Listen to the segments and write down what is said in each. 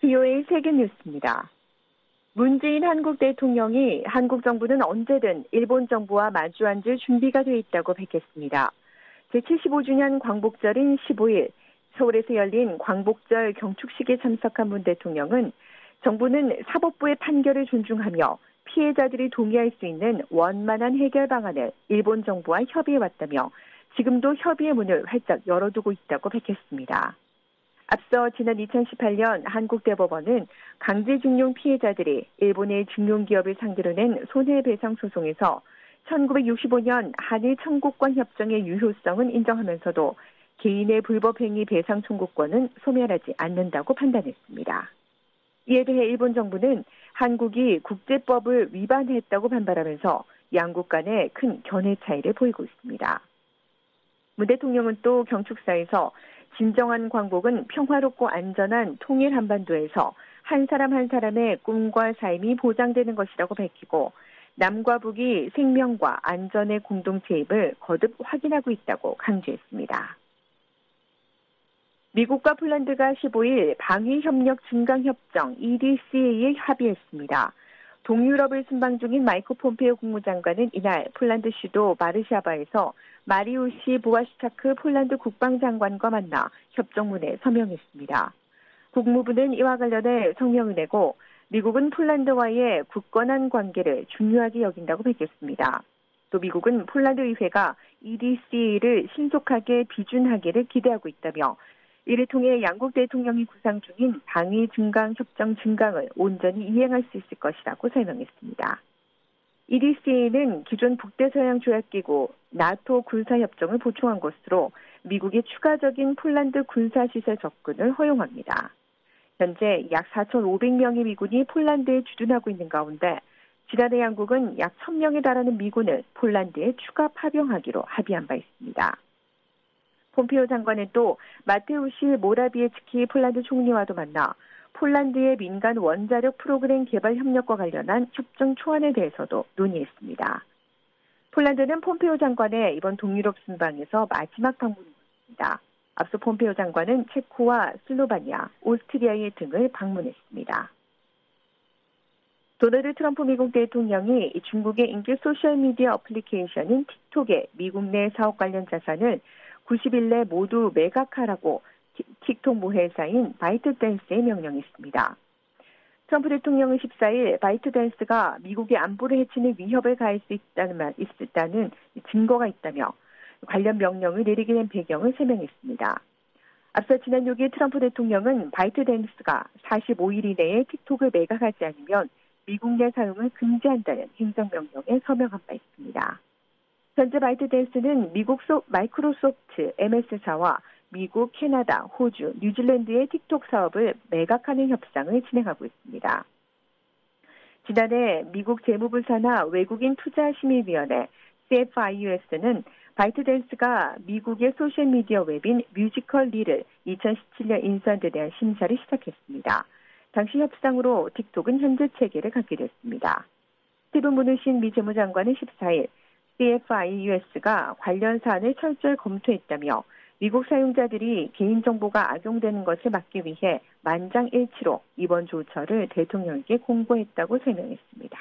VOA 세계뉴스입니다. 문재인 한국 대통령이 한국 정부는 언제든 일본 정부와 마주 앉을 준비가 돼 있다고 밝혔습니다. 제75주년 광복절인 15일 서울에서 열린 광복절 경축식에 참석한 문 대통령은 정부는 사법부의 판결을 존중하며 피해자들이 동의할 수 있는 원만한 해결 방안을 일본 정부와 협의해왔다며 지금도 협의의 문을 활짝 열어두고 있다고 밝혔습니다. 앞서 지난 2018년 한국대법원은 강제징용 피해자들이 일본의 징용기업을 상대로 낸 손해배상 소송에서 1965년 한일 청구권 협정의 유효성은 인정하면서도 개인의 불법행위 배상 청구권은 소멸하지 않는다고 판단했습니다. 이에 대해 일본 정부는 한국이 국제법을 위반했다고 반발하면서 양국 간에 큰 견해 차이를 보이고 있습니다. 문 대통령은 또 경축사에서 진정한 광복은 평화롭고 안전한 통일 한반도에서 한 사람 한 사람의 꿈과 삶이 보장되는 것이라고 밝히고 남과 북이 생명과 안전의 공동체임을 거듭 확인하고 있다고 강조했습니다. 미국과 폴란드가 15일 방위협력 증강협정 EDCA에 합의했습니다. 동유럽을 순방 중인 마이크 폼페이오 국무장관은 이날 폴란드 수도 바르샤바에서 마리우시 부와시차크 폴란드 국방장관과 만나 협정문에 서명했습니다. 국무부는 이와 관련해 성명을 내고 미국은 폴란드와의 굳건한 관계를 중요하게 여긴다고 밝혔습니다. 또 미국은 폴란드 의회가 EDCA를 신속하게 비준하기를 기대하고 있다며 이를 통해 양국 대통령이 구상 중인 방위 증강 협정 증강을 온전히 이행할 수 있을 것이라고 설명했습니다. EDCA는 기존 북대서양 조약기구 나토 군사협정을 보충한 것으로 미국의 추가적인 폴란드 군사시설 접근을 허용합니다. 현재 약 4,500명의 미군이 폴란드에 주둔하고 있는 가운데 지난해 양국은 약 1,000명에 달하는 미군을 폴란드에 추가 파병하기로 합의한 바 있습니다. 폼페이오 장관은 또 마테우시 모라비에츠키 폴란드 총리와도 만나 폴란드의 민간 원자력 프로그램 개발 협력과 관련한 협정 초안에 대해서도 논의했습니다. 폴란드는 폼페이오 장관의 이번 동유럽 순방에서 마지막 방문입니다. 앞서 폼페이오 장관은 체코와 슬로바니아, 오스트리아 등을 방문했습니다. 도널드 트럼프 미국 대통령이 중국의 인기 소셜미디어 어플리케이션인 틱톡의 미국 내 사업 관련 자산을 90일 내 모두 매각하라고 틱톡 모회사인 바이트댄스에 명령했습니다. 트럼프 대통령은 14일 바이트댄스가 미국의 안보를 해치는 위협을 가할 수 있다는 증거가 있다며 관련 명령을 내리게 된 배경을 설명했습니다. 앞서 지난 6일 트럼프 대통령은 바이트댄스가 45일 이내에 틱톡을 매각하지 않으면 미국 내 사용을 금지한다는 행정명령에 서명한 바 있습니다. 현재 바이트댄스는 미국 마이크로소프트, MS사와 미국, 캐나다, 호주, 뉴질랜드의 틱톡 사업을 매각하는 협상을 진행하고 있습니다. 지난해 미국 재무부 산하 외국인 투자심의위원회 CFIUS는 바이트댄스가 미국의 소셜미디어 웹인 뮤지컬리를 2017년 인수한 데 대한 심사를 시작했습니다. 당시 협상으로 틱톡은 현재 체계를 갖게 됐습니다. 스티븐 무누신 미 재무장관은 14일 CFIUS가 관련 사안을 철저히 검토했다며 미국 사용자들이 개인정보가 악용되는 것을 막기 위해 만장일치로 이번 조처를 대통령에게 공고했다고 설명했습니다.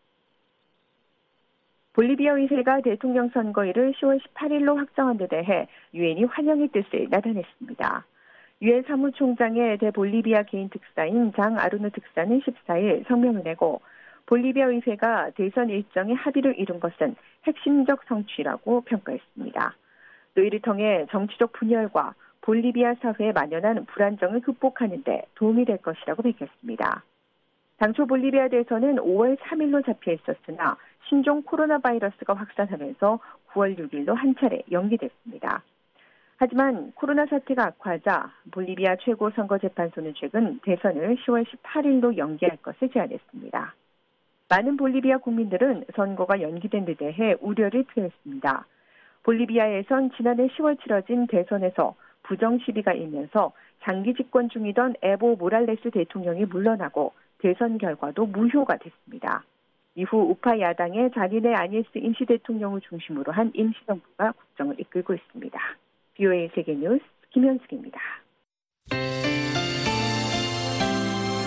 볼리비아 의회가 대통령 선거일을 10월 18일로 확정한 데 대해 유엔이 환영의 뜻을 나타냈습니다. 유엔 사무총장의 대볼리비아 개인 특사인 장 아루노 특사는 14일 성명을 내고 볼리비아 의회가 대선 일정에 합의를 이룬 것은 핵심적 성취라고 평가했습니다. 또 이를 통해 정치적 분열과 볼리비아 사회에 만연한 불안정을 극복하는 데 도움이 될 것이라고 밝혔습니다. 당초 볼리비아 대선은 5월 3일로 잡혀 있었으나 신종 코로나 바이러스가 확산하면서 9월 6일로 한 차례 연기됐습니다. 하지만 코로나 사태가 악화하자 볼리비아 최고선거재판소는 최근 대선을 10월 18일로 연기할 것을 제안했습니다. 많은 볼리비아 국민들은 선거가 연기된 데 대해 우려를 표했습니다. 볼리비아에선 지난해 10월 치러진 대선에서 부정 시비가 일면서 장기 집권 중이던 에보 모랄레스 대통령이 물러나고 대선 결과도 무효가 됐습니다. 이후 우파 야당의 자리네 아니에스 임시대통령을 중심으로 한 임시정부가 국정을 이끌고 있습니다. VOA 세계뉴스 김현숙입니다.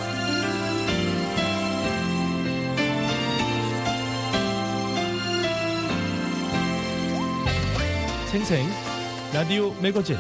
생생 라디오 매거진.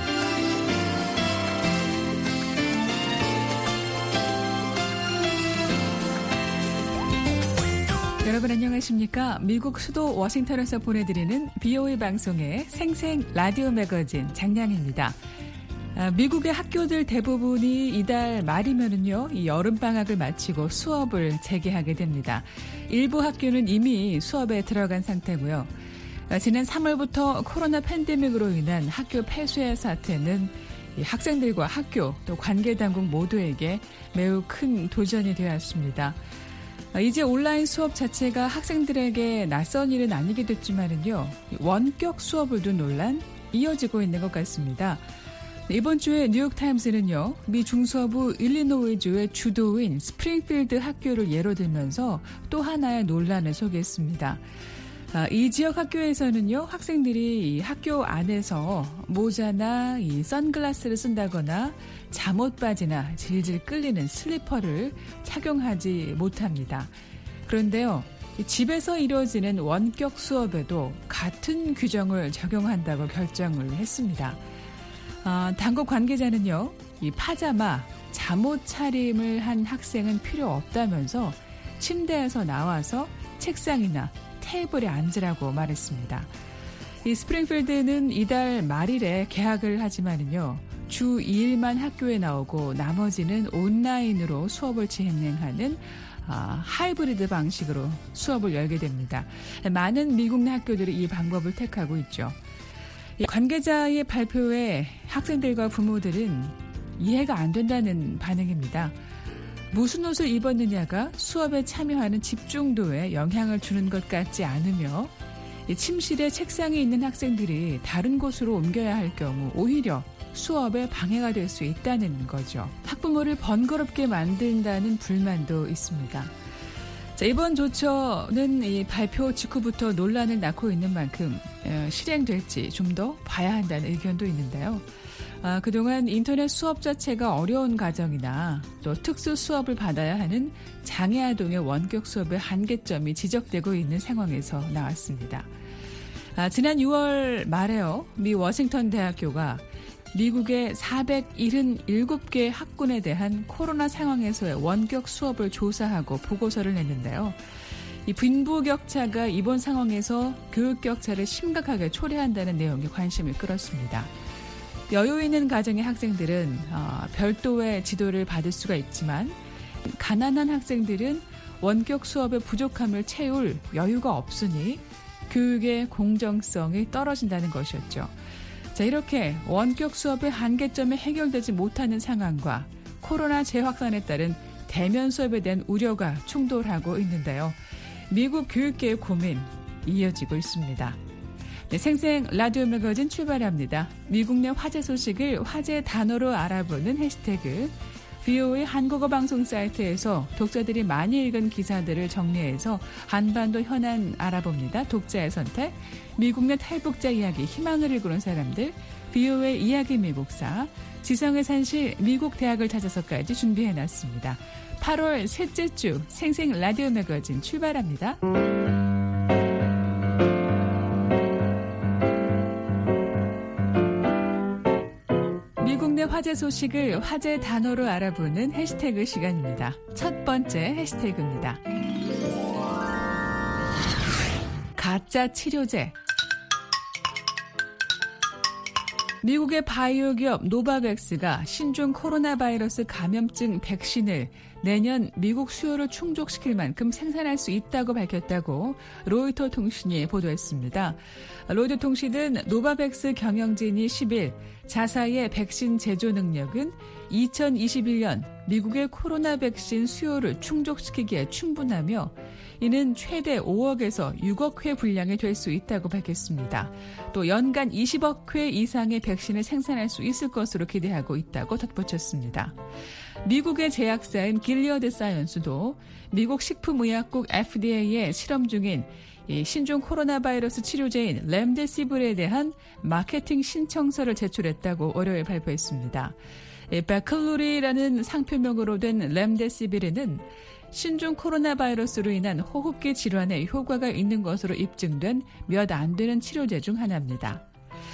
여러분 안녕하십니까? 미국 수도 워싱턴에서 보내드리는 BOE 방송의 생생 라디오 매거진 장량입니다. 미국의 학교들 대부분이 이달 말이면은요, 이 여름방학을 마치고 수업을 재개하게 됩니다. 일부 학교는 이미 수업에 들어간 상태고요. 지난 3월부터 코로나 팬데믹으로 인한 학교 폐쇄의 사태는 학생들과 학교 또 관계당국 모두에게 매우 큰 도전이 되었습니다. 이제 온라인 수업 자체가 학생들에게 낯선 일은 아니게 됐지만은요, 원격 수업을 둔 논란 이어지고 있는 것 같습니다. 이번 주에 뉴욕타임스는요, 미 중서부 일리노이주의 주도인 스프링필드 학교를 예로 들면서 또 하나의 논란을 소개했습니다. 이 지역 학교에서는요, 학생들이 학교 안에서 모자나 이 선글라스를 쓴다거나 잠옷바지나 질질 끌리는 슬리퍼를 착용하지 못합니다. 그런데요, 집에서 이루어지는 원격 수업에도 같은 규정을 적용한다고 결정을 했습니다. 당국 관계자는요, 이 파자마, 잠옷 차림을 한 학생은 필요 없다면서 침대에서 나와서 책상이나 테이블에 앉으라고 말했습니다. 이 스프링필드는 이달 말일에 개학을 하지만은요, 주 2일만 학교에 나오고 나머지는 온라인으로 수업을 진행하는 하이브리드 방식으로 수업을 열게 됩니다. 많은 미국 내 학교들이 이 방법을 택하고 있죠. 관계자의 발표에 학생들과 부모들은 이해가 안 된다는 반응입니다. 무슨 옷을 입었느냐가 수업에 참여하는 집중도에 영향을 주는 것 같지 않으며, 침실에 책상이 있는 학생들이 다른 곳으로 옮겨야 할 경우 오히려 수업에 방해가 될 수 있다는 거죠. 학부모를 번거롭게 만든다는 불만도 있습니다. 자, 이번 조처는 이 발표 직후부터 논란을 낳고 있는 만큼 실행될지 좀 더 봐야 한다는 의견도 있는데요. 그동안 인터넷 수업 자체가 어려운 가정이나 또 특수 수업을 받아야 하는 장애아동의 원격 수업의 한계점이 지적되고 있는 상황에서 나왔습니다. 지난 6월 말에요, 미 워싱턴 대학교가 미국의 477개 학군에 대한 코로나 상황에서의 원격 수업을 조사하고 보고서를 냈는데요. 이 빈부격차가 이번 상황에서 교육격차를 심각하게 초래한다는 내용이 관심을 끌었습니다. 여유 있는 가정의 학생들은 별도의 지도를 받을 수가 있지만, 가난한 학생들은 원격 수업의 부족함을 채울 여유가 없으니 교육의 공정성이 떨어진다는 것이었죠. 자, 이렇게 원격 수업의 한계점이 해결되지 못하는 상황과 코로나 재확산에 따른 대면 수업에 대한 우려가 충돌하고 있는데요. 미국 교육계의 고민 이어지고 있습니다. 네, 생생 라디오 매거진 출발합니다. 미국 내 화제 소식을 화제 단어로 알아보는 해시태그, BOE 한국어 방송 사이트에서 독자들이 많이 읽은 기사들을 정리해서 한반도 현안 알아봅니다. 독자의 선택, 미국 내 탈북자 이야기, 희망을 일구는 사람들, BOE 이야기 미국사, 지성의 산실 미국 대학을 찾아서까지 준비해놨습니다. 8월 셋째 주 생생 라디오 매거진 출발합니다. 미국 내 화제 소식을 화제 단어로 알아보는 해시태그 시간입니다. 첫 번째 해시태그입니다. 가짜 치료제. 미국의 바이오 기업 노바백스가 신종 코로나 바이러스 감염증 백신을 내년 미국 수요를 충족시킬 만큼 생산할 수 있다고 밝혔다고 로이터 통신이 보도했습니다. 로이터 통신은 노바백스 경영진이 10일 자사의 백신 제조 능력은 2021년 미국의 코로나 백신 수요를 충족시키기에 충분하며, 이는 최대 5억에서 6억 회 분량이 될 수 있다고 밝혔습니다. 또 연간 20억 회 이상의 백신을 생산할 수 있을 것으로 기대하고 있다고 덧붙였습니다. 미국의 제약사인 길리어드 사이언스도 미국 식품의약국 FDA에 실험 중인 이 신종 코로나 바이러스 치료제인 렘데시빌에 대한 마케팅 신청서를 제출했다고 월요일 발표했습니다. 베클루리라는 상표명으로 된 렘데시빌에는 신종 코로나 바이러스로 인한 호흡기 질환에 효과가 있는 것으로 입증된 몇 안 되는 치료제 중 하나입니다.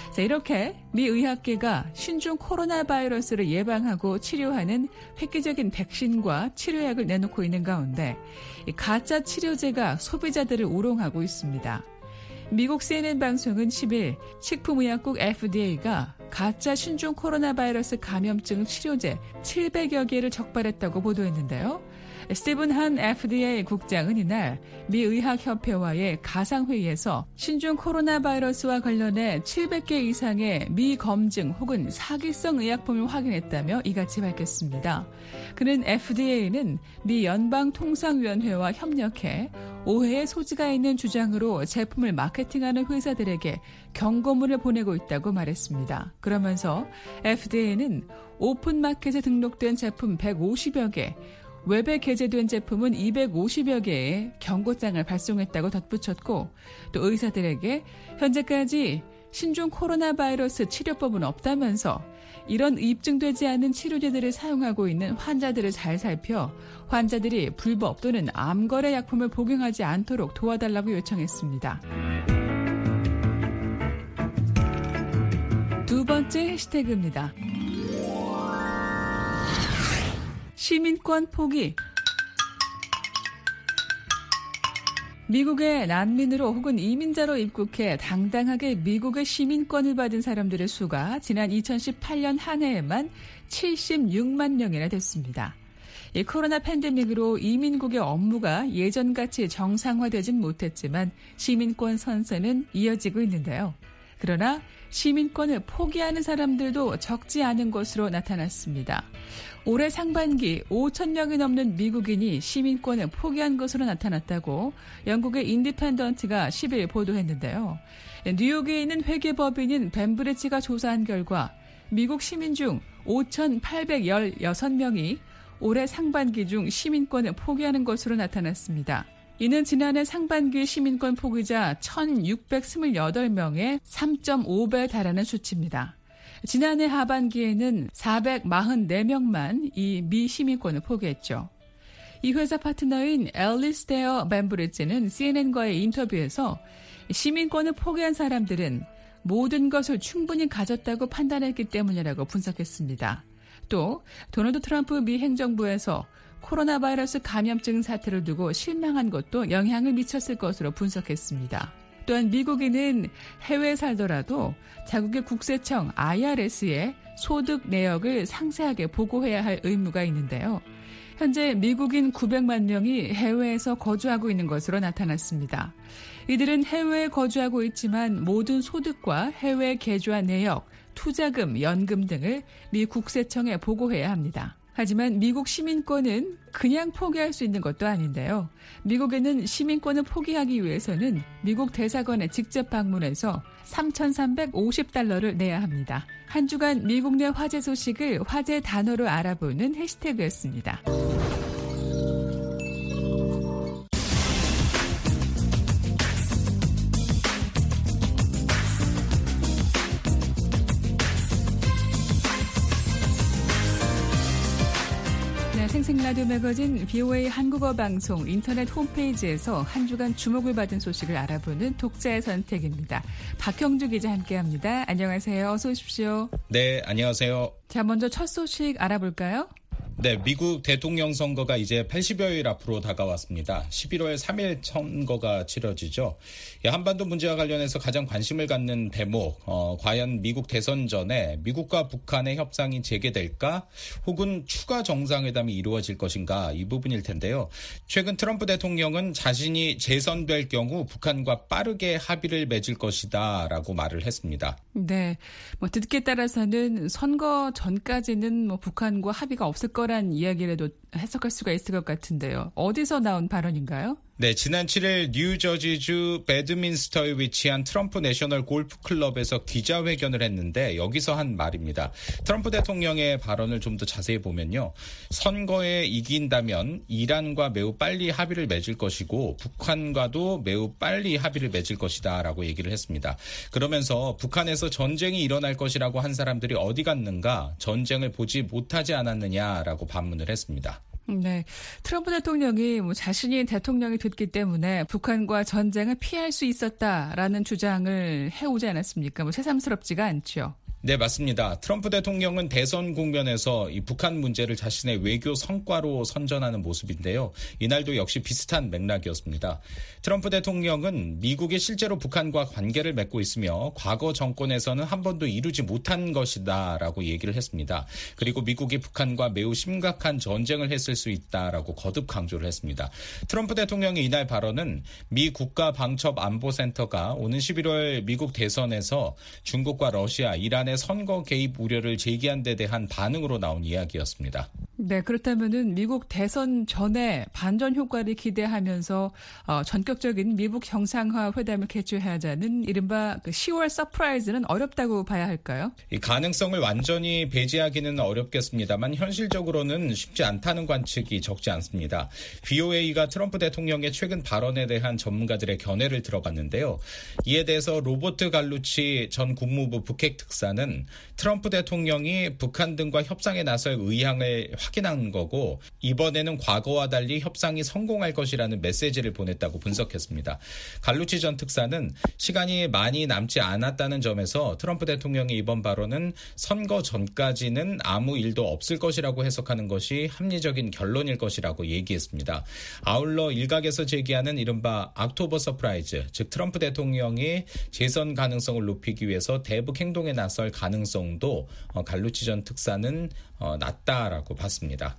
자, 이렇게 미 의학계가 신종 코로나 바이러스를 예방하고 치료하는 획기적인 백신과 치료약을 내놓고 있는 가운데 가짜 치료제가 소비자들을 우롱하고 있습니다. 미국 CNN 방송은 10일 식품의약국 FDA가 가짜 신종 코로나 바이러스 감염증 치료제 700여 개를 적발했다고 보도했는데요. 스티븐 한 FDA 국장은 이날 미 의학협회와의 가상회의에서 신종 코로나 바이러스와 관련해 700개 이상의 미검증 혹은 사기성 의약품을 확인했다며 이같이 밝혔습니다. 그는 FDA는 미 연방통상위원회와 협력해 오해의 소지가 있는 주장으로 제품을 마케팅하는 회사들에게 경고문을 보내고 있다고 말했습니다. 그러면서 FDA는 오픈마켓에 등록된 제품 150여 개, 웹에 게재된 제품은 250여 개의 경고장을 발송했다고 덧붙였고 또 의사들에게 현재까지 신종 코로나 바이러스 치료법은 없다면서 이런 입증되지 않은 치료제들을 사용하고 있는 환자들을 잘 살펴 환자들이 불법 또는 암거래 약품을 복용하지 않도록 도와달라고 요청했습니다. 두 번째 해시태그입니다. 시민권 포기. 미국에 난민으로 혹은 이민자로 입국해 당당하게 미국의 시민권을 받은 사람들의 수가 지난 2018년 한 해에만 76만 명이나 됐습니다. 이 코로나 팬데믹으로 이민국의 업무가 예전같이 정상화되진 못했지만 시민권 선세는 이어지고 있는데요. 그러나 시민권을 포기하는 사람들도 적지 않은 것으로 나타났습니다. 올해 상반기 5천 명이 넘는 미국인이 시민권을 포기한 것으로 나타났다고 영국의 인디펜던트가 10일 보도했는데요. 뉴욕에 있는 회계법인인 벤브리지가 조사한 결과 미국 시민 중 5,816명이 올해 상반기 중 시민권을 포기하는 것으로 나타났습니다. 이는 지난해 상반기 시민권 포기자 1,628명의 3.5배에 달하는 수치입니다. 지난해 하반기에는 444명만 이 미 시민권을 포기했죠. 이 회사 파트너인 앨리스 데어 벤브리지는 CNN과의 인터뷰에서 시민권을 포기한 사람들은 모든 것을 충분히 가졌다고 판단했기 때문이라고 분석했습니다. 또 도널드 트럼프 미 행정부에서 코로나 바이러스 감염증 사태를 두고 실망한 것도 영향을 미쳤을 것으로 분석했습니다. 또한 미국인은 해외에 살더라도 자국의 국세청 IRS에 소득 내역을 상세하게 보고해야 할 의무가 있는데요. 현재 미국인 900만 명이 해외에서 거주하고 있는 것으로 나타났습니다. 이들은 해외에 거주하고 있지만 모든 소득과 해외 계좌 내역, 투자금, 연금 등을 미 국세청에 보고해야 합니다. 하지만 미국 시민권은 그냥 포기할 수 있는 것도 아닌데요. 미국에는 시민권을 포기하기 위해서는 미국 대사관에 직접 방문해서 $3,350를 내야 합니다. 한 주간 미국 내 화제 소식을 화제 단어로 알아보는 해시태그였습니다. 생생라디오 매거진 BOA 한국어 방송 인터넷 홈페이지에서 한 주간 주목을 받은 소식을 알아보는 독자의 선택입니다. 박형주 기자 함께합니다. 안녕하세요. 어서 오십시오. 네, 안녕하세요. 자, 먼저 첫 소식 알아볼까요? 네, 미국 대통령 선거가 이제 80여일 앞으로 다가왔습니다. 11월 3일 선거가 치러지죠. 한반도 문제와 관련해서 가장 관심을 갖는 대목, 과연 미국 대선 전에 미국과 북한의 협상이 재개될까? 혹은 추가 정상회담이 이루어질 것인가? 이 부분일 텐데요. 최근 트럼프 대통령은 자신이 재선될 경우 북한과 빠르게 합의를 맺을 것이다 라고 말을 했습니다. 네, 듣기에 따라서는 선거 전까지는 북한과 합의가 없을 거란 이야기라도 해석할 수가 있을 것 같은데요. 어디서 나온 발언인가요? 네, 지난 7일 뉴저지주 배드민스터에 위치한 트럼프 내셔널 골프 클럽에서 기자회견을 했는데 여기서 한 말입니다. 트럼프 대통령의 발언을 좀 더 자세히 보면요. 선거에 이긴다면 이란과 매우 빨리 합의를 맺을 것이고 북한과도 매우 빨리 합의를 맺을 것이다 라고 얘기를 했습니다. 그러면서 북한에서 전쟁이 일어날 것이라고 한 사람들이 어디 갔는가 전쟁을 보지 못하지 않았느냐라고 반문을 했습니다. 네, 트럼프 대통령이 자신이 대통령이 됐기 때문에 북한과 전쟁을 피할 수 있었다라는 주장을 해오지 않았습니까? 새삼스럽지가 않죠. 네, 맞습니다. 트럼프 대통령은 대선 국면에서 이 북한 문제를 자신의 외교 성과로 선전하는 모습인데요. 이날도 역시 비슷한 맥락이었습니다. 트럼프 대통령은 미국이 실제로 북한과 관계를 맺고 있으며 과거 정권에서는 한 번도 이루지 못한 것이다라고 얘기를 했습니다. 그리고 미국이 북한과 매우 심각한 전쟁을 했을 수 있다라고 거듭 강조를 했습니다. 트럼프 대통령의 이날 발언은 미 국가방첩안보센터가 오는 11월 미국 대선에서 중국과 러시아, 이란의 선거 개입 우려를 제기한 데 대한 반응으로 나온 이야기였습니다. 네, 그렇다면은 미국 대선 전에 반전 효과를 기대하면서 전격적인 미국 정상화 회담을 개최하자는 이른바 10월 서프라이즈는 어렵다고 봐야 할까요? 이 가능성을 완전히 배제하기는 어렵겠습니다만 현실적으로는 쉽지 않다는 관측이 적지 않습니다. VOA가 트럼프 대통령의 최근 발언에 대한 전문가들의 견해를 들어봤는데요. 이에 대해서 로버트 갈루치 전 국무부 북핵 특사는 트럼프 대통령이 북한 등과 협상에 나설 의향을 확인한 거고 이번에는 과거와 달리 협상이 성공할 것이라는 메시지를 보냈다고 분석했습니다. 갈루치 전 특사는 시간이 많이 남지 않았다는 점에서 트럼프 대통령의 이번 발언은 선거 전까지는 아무 일도 없을 것이라고 해석하는 것이 합리적인 결론일 것이라고 얘기했습니다. 아울러 일각에서 제기하는 이른바 옥토버 서프라이즈, 즉 트럼프 대통령이 재선 가능성을 높이기 위해서 대북 행동에 나설 가능성도 갈루치 전 특사는 낮다라고 봤습니다.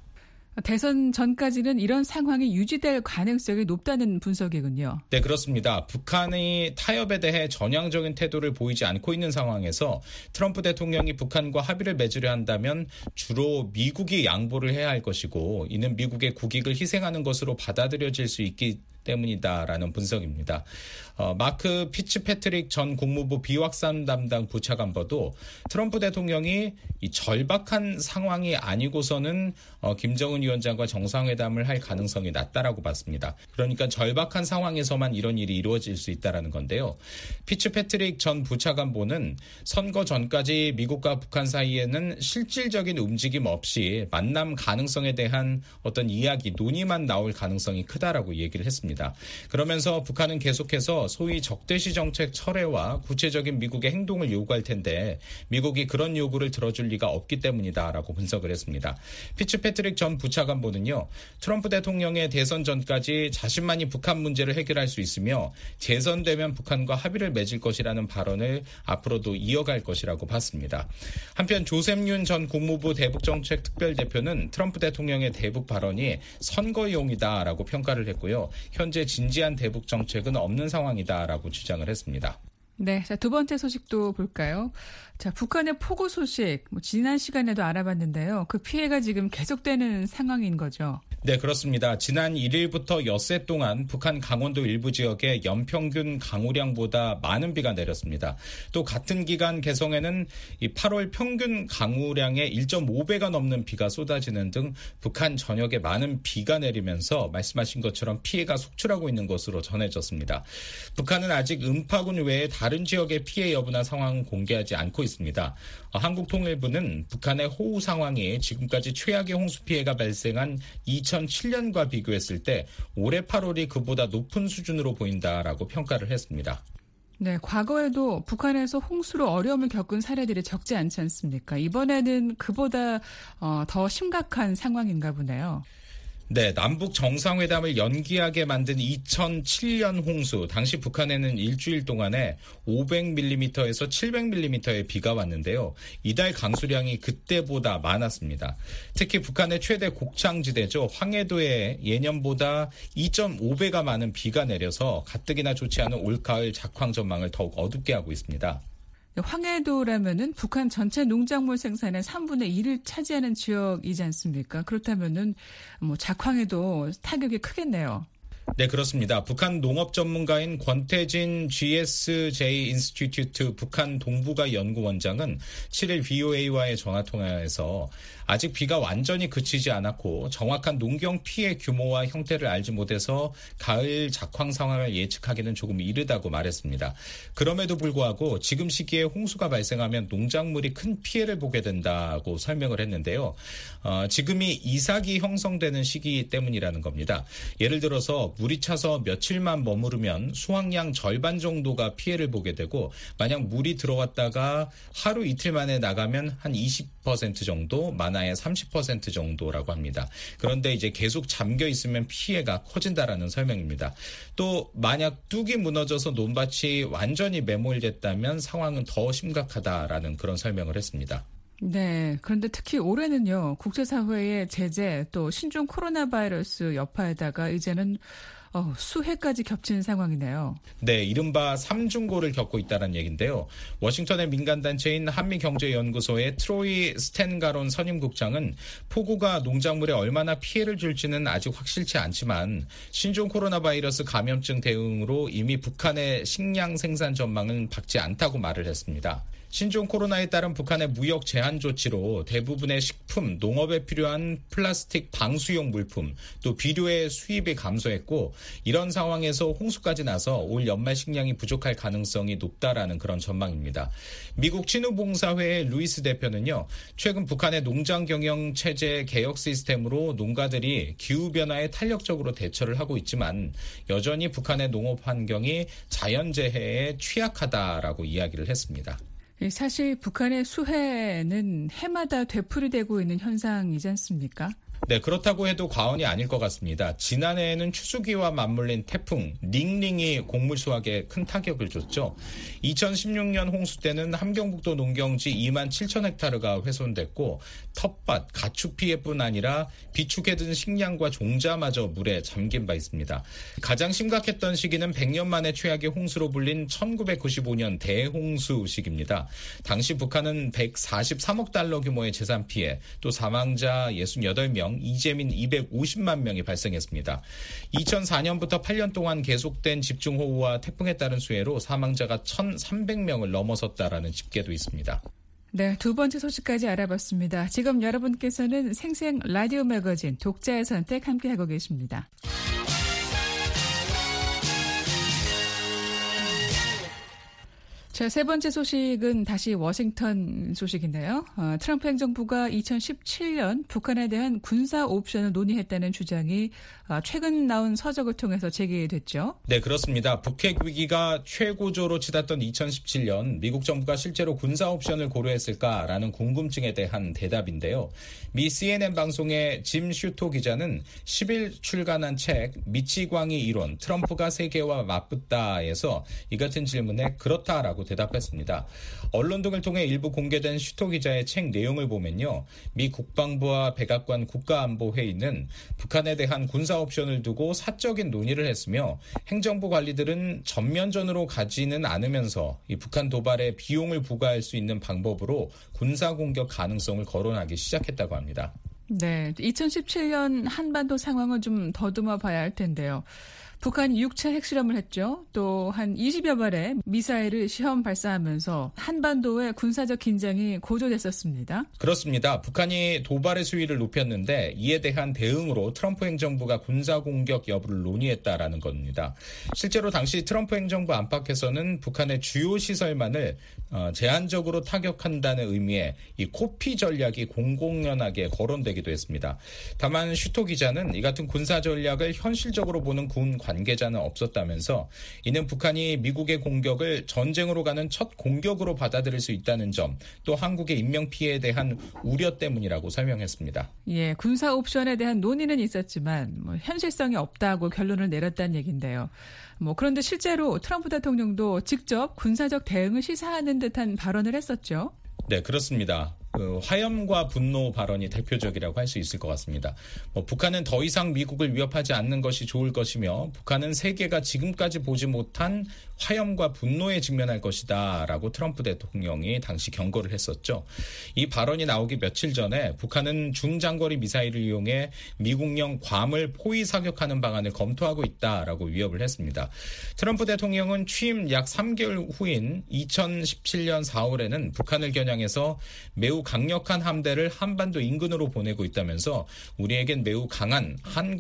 대선 전까지는 이런 상황이 유지될 가능성이 높다는 분석이군요. 네, 그렇습니다. 북한이 타협에 대해 전향적인 태도를 보이지 않고 있는 상황에서 트럼프 대통령이 북한과 합의를 맺으려 한다면 주로 미국이 양보를 해야 할 것이고 이는 미국의 국익을 희생하는 것으로 받아들여질 수 있기 때문이다라는 분석입니다. 마크 피츠패트릭 전 국무부 비확산 담당 부차관보도 트럼프 대통령이 이 절박한 상황이 아니고서는 김정은 위원장과 정상회담을 할 가능성이 낮다라고 봤습니다. 그러니까 절박한 상황에서만 이런 일이 이루어질 수 있다라는 건데요. 피츠패트릭 전 부차관보는 선거 전까지 미국과 북한 사이에는 실질적인 움직임 없이 만남 가능성에 대한 어떤 이야기, 논의만 나올 가능성이 크다라고 얘기를 했습니다. 그러면서 북한은 계속해서 소위 적대시 정책 철회와 구체적인 미국의 행동을 요구할 텐데 미국이 그런 요구를 들어줄 리가 없기 때문이다라고 분석을 했습니다. 피츠패트릭 전 부차관보는요. 트럼프 대통령의 대선 전까지 자신만이 북한 문제를 해결할 수 있으며 재선되면 북한과 합의를 맺을 것이라는 발언을 앞으로도 이어갈 것이라고 봤습니다. 한편 조셉 윤 전 국무부 대북정책 특별대표는 트럼프 대통령의 대북 발언이 선거용이다라고 평가를 했고요. 현재 진지한 대북 정책은 없는 상황이다라고 주장을 했습니다. 네, 자, 두 번째 소식도 볼까요? 자, 북한의 폭우 소식, 지난 시간에도 알아봤는데요. 그 피해가 지금 계속되는 상황인 거죠. 네, 그렇습니다. 지난 1일부터 엿새 동안 북한 강원도 일부 지역에 연평균 강우량보다 많은 비가 내렸습니다. 또 같은 기간 개성에는 이 8월 평균 강우량의 1.5배가 넘는 비가 쏟아지는 등 북한 전역에 많은 비가 내리면서 말씀하신 것처럼 피해가 속출하고 있는 것으로 전해졌습니다. 북한은 아직 음파군 외에 다른 지역의 피해 여부나 상황 공개하지 않고 있습니다. 한국통일부는 북한의 호우 상황이 지금까지 최악의 홍수 피해가 발생한 2007년과 비교했을 때 올해 8월이 그보다 높은 수준으로 보인다라고 평가를 했습니다. 네, 과거에도 북한에서 홍수로 어려움을 겪은 사례들이 적지 않지 않습니까? 이번에는 그보다 더 심각한 상황인가 보네요. 네, 남북 정상회담을 연기하게 만든 2007년 홍수. 당시 북한에는 일주일 동안에 500mm에서 700mm의 비가 왔는데요. 이달 강수량이 그때보다 많았습니다. 특히 북한의 최대 곡창지대죠. 황해도에 예년보다 2.5배가 많은 비가 내려서 가뜩이나 좋지 않은 올가을 작황 전망을 더욱 어둡게 하고 있습니다. 황해도라면은 북한 전체 농작물 생산의 3분의 1을 차지하는 지역이지 않습니까? 그렇다면은 작황에도 타격이 크겠네요. 네, 그렇습니다. 북한 농업 전문가인 권태진 GSJ 인스티튜트 북한 동북아 연구원장은 7일 VOA와의 전화통화에서 아직 비가 완전히 그치지 않았고 정확한 농경 피해 규모와 형태를 알지 못해서 가을 작황 상황을 예측하기는 조금 이르다고 말했습니다. 그럼에도 불구하고 지금 시기에 홍수가 발생하면 농작물이 큰 피해를 보게 된다고 설명을 했는데요. 지금이 이삭이 형성되는 시기 때문이라는 겁니다. 예를 들어서 물이 차서 며칠만 머무르면 수확량 절반 정도가 피해를 보게 되고 만약 물이 들어왔다가 하루 이틀 만에 나가면 한 20% 정도, 많아야 30% 정도라고 합니다. 그런데 이제 계속 잠겨 있으면 피해가 커진다라는 설명입니다. 또 만약 뚝이 무너져서 논밭이 완전히 매몰됐다면 상황은 더 심각하다라는 그런 설명을 했습니다. 네. 그런데 특히 올해는요, 국제사회의 제재 또 신종 코로나 바이러스 여파에다가 이제는 수해까지 겹치는 상황이네요. 네, 이른바 삼중고를 겪고 있다는 얘기인데요. 워싱턴의 민간단체인 한미경제연구소의 트로이 스탠가론 선임국장은 폭우가 농작물에 얼마나 피해를 줄지는 아직 확실치 않지만 신종 코로나 바이러스 감염증 대응으로 이미 북한의 식량 생산 전망은 밝지 않다고 말을 했습니다. 신종 코로나에 따른 북한의 무역 제한 조치로 대부분의 식품, 농업에 필요한 플라스틱 방수용 물품, 또 비료의 수입이 감소했고 이런 상황에서 홍수까지 나서 올 연말 식량이 부족할 가능성이 높다라는 그런 전망입니다. 미국 친후봉사회의 루이스 대표는요, 최근 북한의 농장 경영 체제 개혁 시스템으로 농가들이 기후변화에 탄력적으로 대처를 하고 있지만 여전히 북한의 농업 환경이 자연재해에 취약하다라고 이야기를 했습니다. 사실 북한의 수해는 해마다 되풀이되고 있는 현상이지 않습니까? 네, 그렇다고 해도 과언이 아닐 것 같습니다. 지난해에는 추수기와 맞물린 태풍 닝닝이 곡물 수확에 큰 타격을 줬죠. 2016년 홍수 때는 함경북도 농경지 2만 7천 헥타르가 훼손됐고 텃밭, 가축 피해뿐 아니라 비축해둔 식량과 종자마저 물에 잠긴 바 있습니다. 가장 심각했던 시기는 100년 만에 최악의 홍수로 불린 1995년 대홍수 시기입니다. 당시 북한은 143억 달러 규모의 재산 피해, 또 사망자 68명, 이재민 250만 명이 발생했습니다. 2004년부터 8년 동안 계속된 집중호우와 태풍에 따른 수해로 사망자가 1,300명을 넘어섰다라는 집계도 있습니다. 네, 두 번째 소식까지 알아봤습니다. 지금 여러분께서는 생생 라디오 매거진 독자의 선택 함께하고 계십니다. 자, 세 번째 소식은 다시 워싱턴 소식인데요. 트럼프 행정부가 2017년 북한에 대한 군사 옵션을 논의했다는 주장이 최근 나온 서적을 통해서 제기됐죠. 네, 그렇습니다. 북핵 위기가 최고조로 치닫던 2017년 미국 정부가 실제로 군사 옵션을 고려했을까라는 궁금증에 대한 대답인데요. 미 CNN 방송의 짐 슈토 기자는 10일 출간한 책 미치광이 이론, 트럼프가 세계와 맞붙다에서 이 같은 질문에 그렇다라고 대답했습니다. 언론 등을 통해 일부 공개된 슈토 기자의 책 내용을 보면요. 미 국방부와 백악관 국가안보회의는 북한에 대한 군사 옵션을 두고 사적인 논의를 했으며 행정부 관리들은 전면전으로 가지는 않으면서 이 북한 도발에 비용을 부과할 수 있는 방법으로 군사 공격 가능성을 거론하기 시작했다고 합니다. 네, 2017년 한반도 상황을 좀 더듬어 봐야 할 텐데요. 북한이 6차 핵실험을 했죠. 또 한 20여 발의 미사일을 시험 발사하면서 한반도의 군사적 긴장이 고조됐었습니다. 그렇습니다. 북한이 도발의 수위를 높였는데 이에 대한 대응으로 트럼프 행정부가 군사공격 여부를 논의했다라는 겁니다. 실제로 당시 트럼프 행정부 안팎에서는 북한의 주요 시설만을 제한적으로 타격한다는 의미의 이 코피 전략이 공공연하게 거론되기도 했습니다. 다만 슈토 기자는 이 같은 군사 전략을 현실적으로 보는 군 관계자는 없었다면서 이는 북한이 미국의 공격을 전쟁으로 가는 첫 공격으로 받아들일 수 있다는 점, 또 한국의 인명피해에 대한 우려 때문이라고 설명했습니다. 예, 군사 옵션에 대한 논의는 있었지만 현실성이 없다고 결론을 내렸다는 얘기인데요. 그런데 실제로 트럼프 대통령도 직접 군사적 대응을 시사하는 듯한 발언을 했었죠. 네, 그렇습니다. 그 화염과 분노 발언이 대표적이라고 할 수 있을 것 같습니다. 북한은 더 이상 미국을 위협하지 않는 것이 좋을 것이며 북한은 세계가 지금까지 보지 못한 화염과 분노에 직면할 것이다 라고 트럼프 대통령이 당시 경고를 했었죠. 이 발언이 나오기 며칠 전에 북한은 중장거리 미사일을 이용해 미국령 괌을 포위 사격하는 방안을 검토하고 있다라고 위협을 했습니다. 트럼프 대통령은 취임 약 3개월 후인 2017년 4월에는 북한을 겨냥해서 매우 강력한 함대를 한반도 인근으로 보내고 있다면서 우리에겐 매우 강한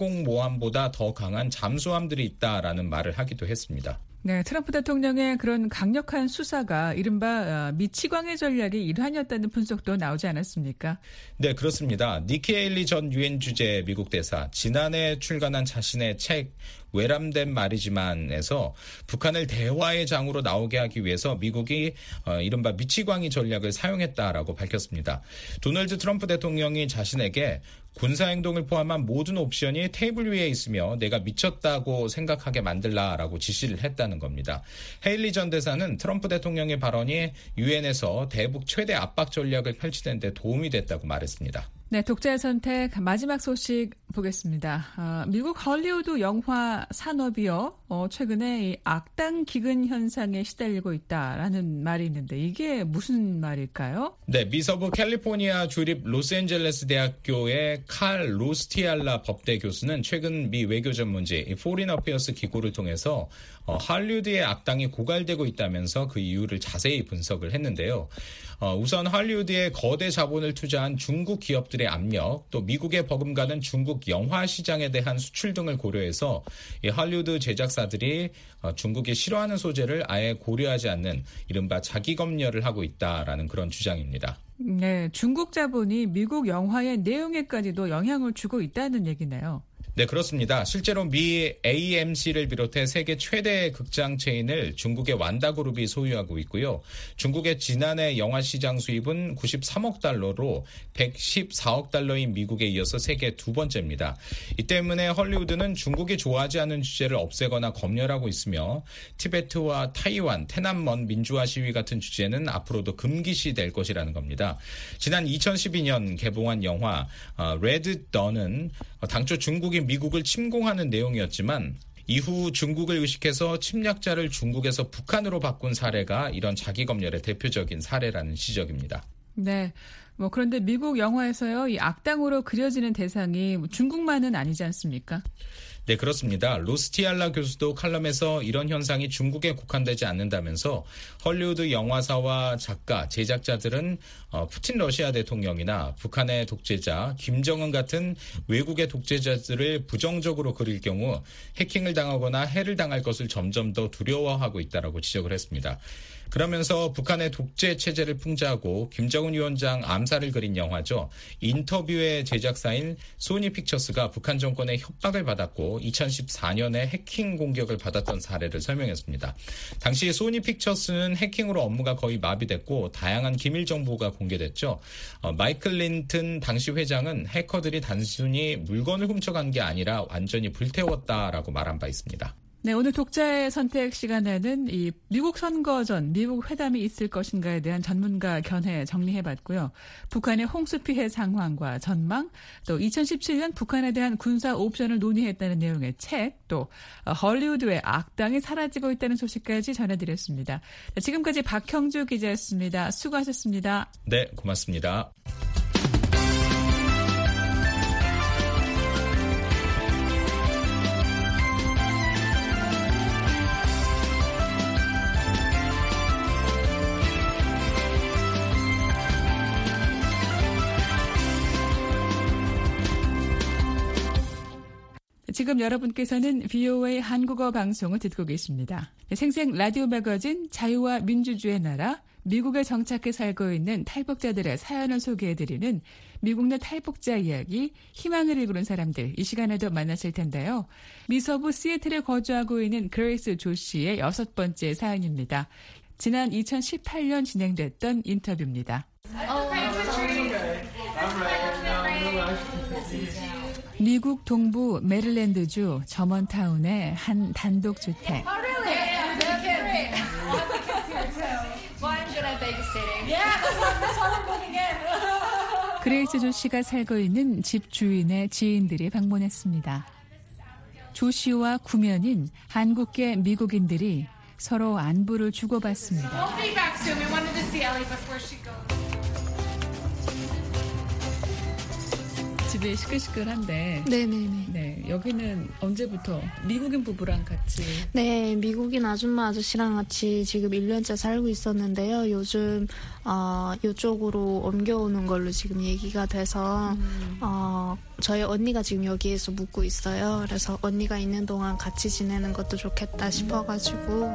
항공모함보다 더 강한 잠수함들이 있다라는 말을 하기도 했습니다. 네, 트럼프 대통령의 그런 강력한 수사가 이른바 미치광이 전략의 일환이었다는 분석도 나오지 않았습니까? 네, 그렇습니다. 니키 헤일리 전 유엔 주재 미국 대사, 지난해 출간한 자신의 책 외람된 말이지만에서 북한을 대화의 장으로 나오게 하기 위해서 미국이 이른바 미치광이 전략을 사용했다라고 밝혔습니다. 도널드 트럼프 대통령이 자신에게 군사행동을 포함한 모든 옵션이 테이블 위에 있으며 내가 미쳤다고 생각하게 만들라라고 지시를 했다는 겁니다. 헤일리 전 대사는 트럼프 대통령의 발언이 유엔에서 대북 최대 압박 전략을 펼치는 데 도움이 됐다고 말했습니다. 네, 독자의 선택 마지막 소식 보겠습니다. 미국 헐리우드 영화 산업이요. 최근에 이 악당 기근 현상에 시달리고 있다라는 말이 있는데 이게 무슨 말일까요? 네, 미서부 캘리포니아 주립 로스앤젤레스 대학교의 칼 로스티알라 법대 교수는 최근 미 외교 전문지 포린 어페어스 기고를 통해서 할리우드의 악당이 고갈되고 있다면서 그 이유를 자세히 분석을 했는데요. 우선 할리우드에 거대 자본을 투자한 중국 기업들의 압력, 또 미국에 버금가는 중국 영화 시장에 대한 수출 등을 고려해서 이 할리우드 제작사들이 중국이 싫어하는 소재를 아예 고려하지 않는 이른바 자기 검열을 하고 있다라는 그런 주장입니다. 네, 중국 자본이 미국 영화의 내용에까지도 영향을 주고 있다는 얘기네요. 네, 그렇습니다. 실제로 미 AMC를 비롯해 세계 최대 극장 체인을 중국의 완다그룹이 소유하고 있고요. 중국의 지난해 영화 시장 수입은 93억 달러로 114억 달러인 미국에 이어서 세계 두 번째입니다. 이 때문에 헐리우드는 중국이 좋아하지 않는 주제를 없애거나 검열하고 있으며 티베트와 타이완, 태난먼 민주화 시위 같은 주제는 앞으로도 금기시 될 것이라는 겁니다. 지난 2012년 개봉한 영화 레드 던은 당초 중국이 미국을 침공하는 내용이었지만 이후 중국을 의식해서 침략자를 중국에서 북한으로 바꾼 사례가 이런 자기 검열의 대표적인 사례라는 지적입니다. 네. 그런데 미국 영화에서요, 이 악당으로 그려지는 대상이 중국만은 아니지 않습니까? 네, 그렇습니다. 로스티알라 교수도 칼럼에서 이런 현상이 중국에 국한되지 않는다면서 헐리우드 영화사와 작가, 제작자들은 푸틴 러시아 대통령이나 북한의 독재자, 김정은 같은 외국의 독재자들을 부정적으로 그릴 경우 해킹을 당하거나 해를 당할 것을 점점 더 두려워하고 있다라고 지적을 했습니다. 그러면서 북한의 독재 체제를 풍자하고 김정은 위원장 암살을 그린 영화죠. 인터뷰의 제작사인 소니 픽처스가 북한 정권의 협박을 받았고 2014년에 해킹 공격을 받았던 사례를 설명했습니다. 당시 소니 픽처스는 해킹으로 업무가 거의 마비됐고 다양한 기밀 정보가 공개됐죠. 마이클 린튼 당시 회장은 해커들이 단순히 물건을 훔쳐간 게 아니라 완전히 불태웠다라고 말한 바 있습니다. 네, 오늘 독자의 선택 시간에는 이 미국 선거 전 미국 회담이 있을 것인가에 대한 전문가 견해 정리해봤고요. 북한의 홍수 피해 상황과 전망, 또 2017년 북한에 대한 군사 옵션을 논의했다는 내용의 책, 또 헐리우드의 악당이 사라지고 있다는 소식까지 전해드렸습니다. 지금까지 박형주 기자였습니다. 수고하셨습니다. 네, 고맙습니다. 지금 여러분께서는 VOA 한국어 방송을 듣고 계십니다. 생생 라디오 매거진 자유와 민주주의 나라, 미국에 정착해 살고 있는 탈북자들의 사연을 소개해드리는 미국 내 탈북자 이야기, 희망을 이루는 사람들, 이 시간에도 만나실 텐데요. 미서부 시애틀에 거주하고 있는 그레이스 조 씨의 6번째 사연입니다. 지난 2018년 진행됐던 인터뷰입니다. 미국 동부 메릴랜드주 저먼타운의 한 단독주택. Well, I'm good at babysitting. Yeah, that's what I'm looking at. 그레이스 조 씨가 살고 있는 집 주인의 지인들이 방문했습니다. 조 씨와 구면인 한국계 미국인들이 서로 안부를 주고받습니다. 집이 시끌시끌한데. 네네네. 네, 여기는 언제부터 미국인 부부랑 같이? 네, 미국인 아줌마 아저씨랑 같이 지금 1년째 살고 있었는데요. 요즘 이쪽으로 옮겨오는 걸로 지금 얘기가 돼서 저희 언니가 지금 여기에서 묵고 있어요. 그래서 언니가 있는 동안 같이 지내는 것도 좋겠다 싶어가지고.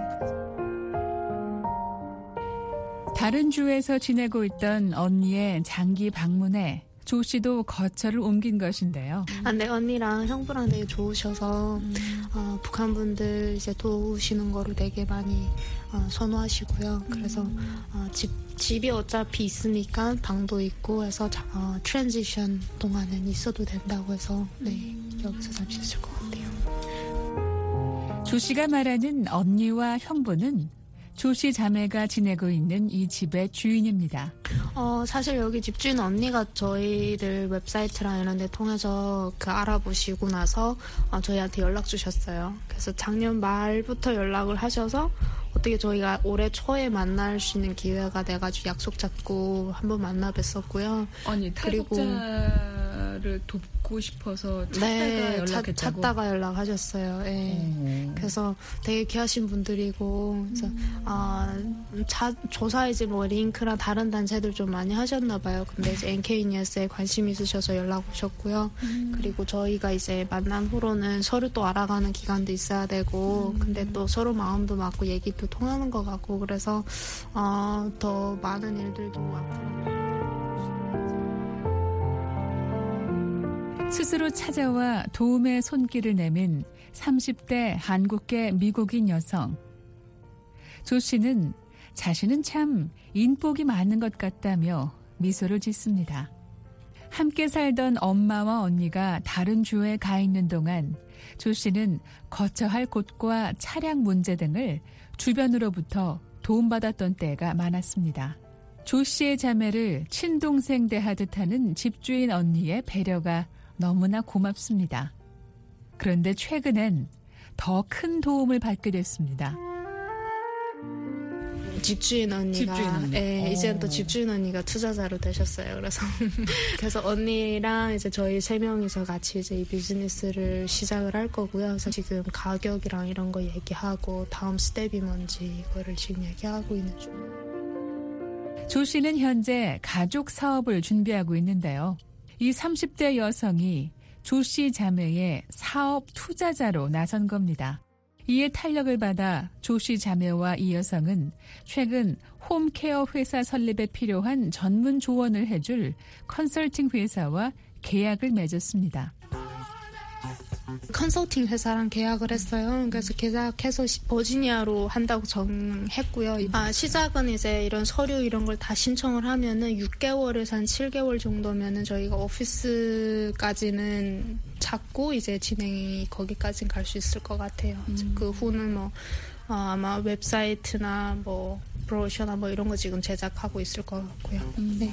다른 주에서 지내고 있던 언니의 장기 방문에 조 씨도 거처를 옮긴 것인데요. 네, 언니랑 형부랑 되게 좋으셔서 북한 분들 이제 도우시는 거를 되게 많이 선호하시고요. 그래서 집이 어차피 있으니까 방도 있고 해서 트랜지션 동안은 있어도 된다고 해서 네, 여기서 잠시 있을 것 같아요. 조 씨가 말하는 언니와 형부는 조 씨 자매가 지내고 있는 이 집의 주인입니다. 사실 여기 집주인 언니가 저희들 웹사이트랑 이런 데 통해서 알아보시고 나서 저희한테 연락 주셨어요. 그래서 작년 말부터 연락을 하셔서 어떻게 저희가 올해 초에 만날 수 있는 기회가 돼가지고 약속 잡고 한번 만나 뵀었고요. 아니, 탈북자를 돕고 싶어서 찾다가 연락했다고? 찾다가 연락하셨어요. 네. 그래서 되게 귀하신 분들이고 그래서 조사 이제 뭐 링크랑 다른 단체들 좀 많이 하셨나 봐요. 근데 이제 NK뉴스에 관심 있으셔서 연락 오셨고요. 그리고 저희가 이제 만난 후로는 서로 또 알아가는 기간도 있어야 되고 근데 또 서로 마음도 맞고 얘기도 통하는 것 같고 그래서 더 많은 일들도 앞으로 스스로 찾아와 도움의 손길을 내민 30대 한국계 미국인 여성. 조 씨는 자신은 참 인복이 많은 것 같다며 미소를 짓습니다. 함께 살던 엄마와 언니가 다른 주에 가 있는 동안 조 씨는 거처할 곳과 차량 문제 등을 주변으로부터 도움받았던 때가 많았습니다. 조 씨의 자매를 친동생 대하듯 하는 집주인 언니의 배려가 너무나 고맙습니다. 그런데 최근엔 더 큰 도움을 받게 됐습니다. 집주인 언니가 이제는 또 집주인 언니가 투자자로 되셨어요. 그래서 언니랑 이제 저희 3명이서 같이 이제 이 비즈니스를 시작을 할 거고요. 그래서 지금 가격이랑 이런 거 얘기하고 다음 스텝이 뭔지 이거를 지금 얘기하고 있는 중입니다. 조 씨는 현재 가족 사업을 준비하고 있는데요. 이 30대 여성이 조 씨 자매의 사업 투자자로 나선 겁니다. 이에 탄력을 받아 조 씨 자매와 이 여성은 최근 홈케어 회사 설립에 필요한 전문 조언을 해줄 컨설팅 회사와 계약을 맺었습니다. 컨설팅 회사랑 계약을 했어요. 그래서 계약해서 버지니아로 한다고 정했고요. 시작은 이제 이런 서류 이런 걸 다 신청을 하면은 6개월에서 한 7개월 정도면은 저희가 오피스까지는 찾고 이제 진행이 거기까지는 갈 수 있을 것 같아요. 그 후는 뭐 아마 웹사이트나 뭐 브로셔나 뭐 이런 거 지금 제작하고 있을 것 같고요. 네.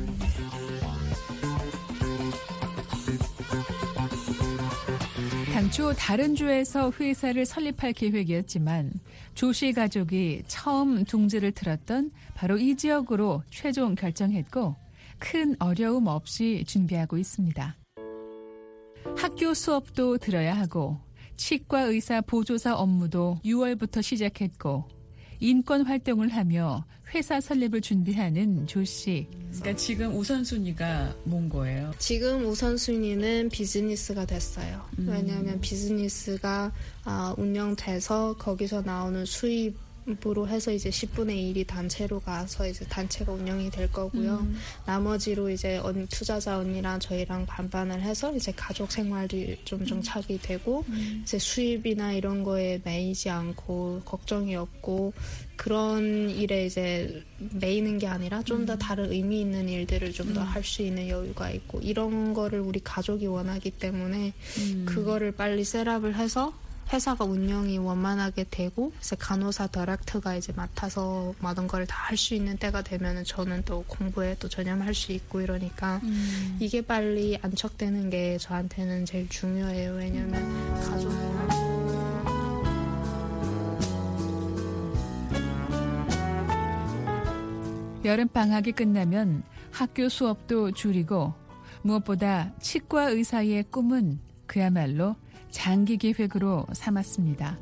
당초 다른 주에서 회사를 설립할 계획이었지만 조 씨 가족이 처음 둥지를 틀었던 바로 이 지역으로 최종 결정했고 큰 어려움 없이 준비하고 있습니다. 학교 수업도 들어야 하고 치과 의사 보조사 업무도 6월부터 시작했고 인권 활동을 하며 회사 설립을 준비하는 조 씨. 그러니까 지금 우선순위가 뭔 거예요? 지금 우선순위는 비즈니스가 됐어요. 왜냐하면 비즈니스가 운영돼서 거기서 나오는 수입으로 해서 이제 10분의 1이 단체로 가서 이제 단체가 운영이 될 거고요. 나머지로 이제 투자자 언니랑 저희랑 반반을 해서 이제 가족 생활도 좀 정착이 되고 이제 수입이나 이런 거에 매이지 않고 걱정이 없고 그런 일에 이제 매이는 게 아니라 좀 더 다른 의미 있는 일들을 좀 더 할 수 있는 여유가 있고 이런 거를 우리 가족이 원하기 때문에 그거를 빨리 셋업을 해서 회사가 운영이 원만하게 되고 이제 간호사 디렉터가 이제 맡아서 모든 걸 다 할 수 있는 때가 되면은 저는 또 공부에 또 전념할 수 있고 이러니까 이게 빨리 안착되는 게 저한테는 제일 중요해요. 왜냐면 가족 여름방학이 끝나면 학교 수업도 줄이고 무엇보다 치과 의사의 꿈은 그야말로 장기 계획으로 삼았습니다.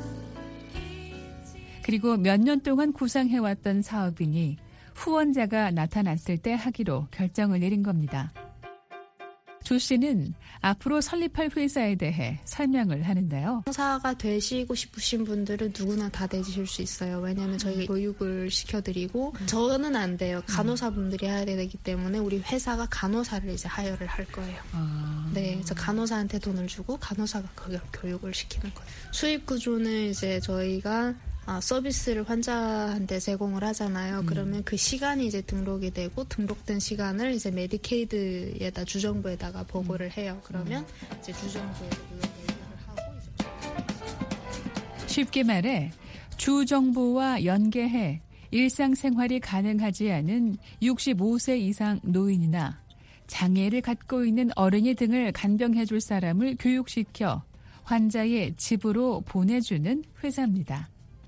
그리고 몇 년 동안 구상해왔던 사업이니 후원자가 나타났을 때 하기로 결정을 내린 겁니다. 조 씨는 앞으로 설립할 회사에 대해 설명을 하는데요. 강사가 되시고 싶으신 분들은 누구나 다 되실 수 있어요. 왜냐하면 저희가 교육을 시켜드리고 저는 안 돼요. 간호사분들이 해야 되기 때문에 우리 회사가 간호사를 이제 하여를 할 거예요. 네, 그래서 간호사한테 돈을 주고 간호사가 교육을 시키는 거예요. 수입 구조는 이제 저희가 서비스를 환자한테 제공을 하잖아요. 그러면 그 시간이 이제 등록이 되고 등록된 시간을 이제 메디케이드에다 주정부에다가 보고를 해요. 그러면 이제 주정부에 얘기를 하고 이제 쉽게 말해 주정부와 연계해 일상생활이 가능하지 않은 65세 이상 노인이나 장애를 갖고 있는 어린이 등을 간병해 줄 사람을 교육시켜 환자의 집으로 보내주는 회사입니다.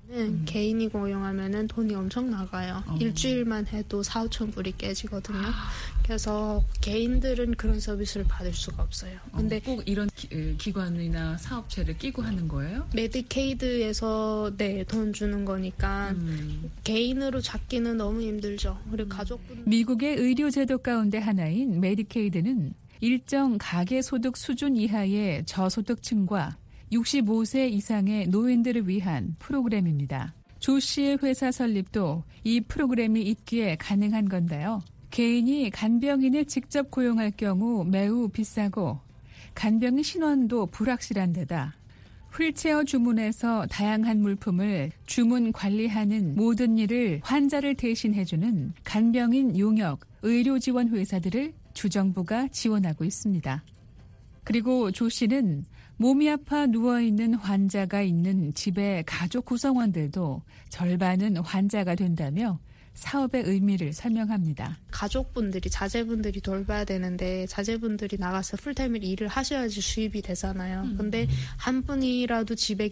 개인이 고용하면은 돈이 엄청 나가요. 일주일만 해도 4,000, 5,000불이 깨지거든요. 그래서 개인들은 그런 서비스를 받을 수가 없어요. 근데 꼭 이런 기관이나 사업체를 끼고 하는 거예요? 메디케이드에서 돈 주는 거니까 개인으로 잡기는 너무 힘들죠. 그리고 가족분 미국의 의료제도 가운데 하나인 메디케이드는 일정 가계소득 수준 이하의 저소득층과 65세 이상의 노인들을 위한 프로그램입니다. 조 씨의 회사 설립도 이 프로그램이 있기에 가능한 건데요. 개인이 간병인을 직접 고용할 경우 매우 비싸고 간병인 신원도 불확실한 데다 휠체어 주문에서 다양한 물품을 주문 관리하는 모든 일을 환자를 대신해주는 간병인 용역 의료지원 회사들을 주정부가 지원하고 있습니다. 그리고 조 씨는 몸이 아파 누워있는 환자가 있는 집의 가족 구성원들도 절반은 환자가 된다며 사업의 의미를 설명합니다. 가족분들이, 자제분들이 돌봐야 되는데 자제분들이 나가서 풀타임을 일을 하셔야지 수입이 되잖아요. 근데 한 분이라도 집에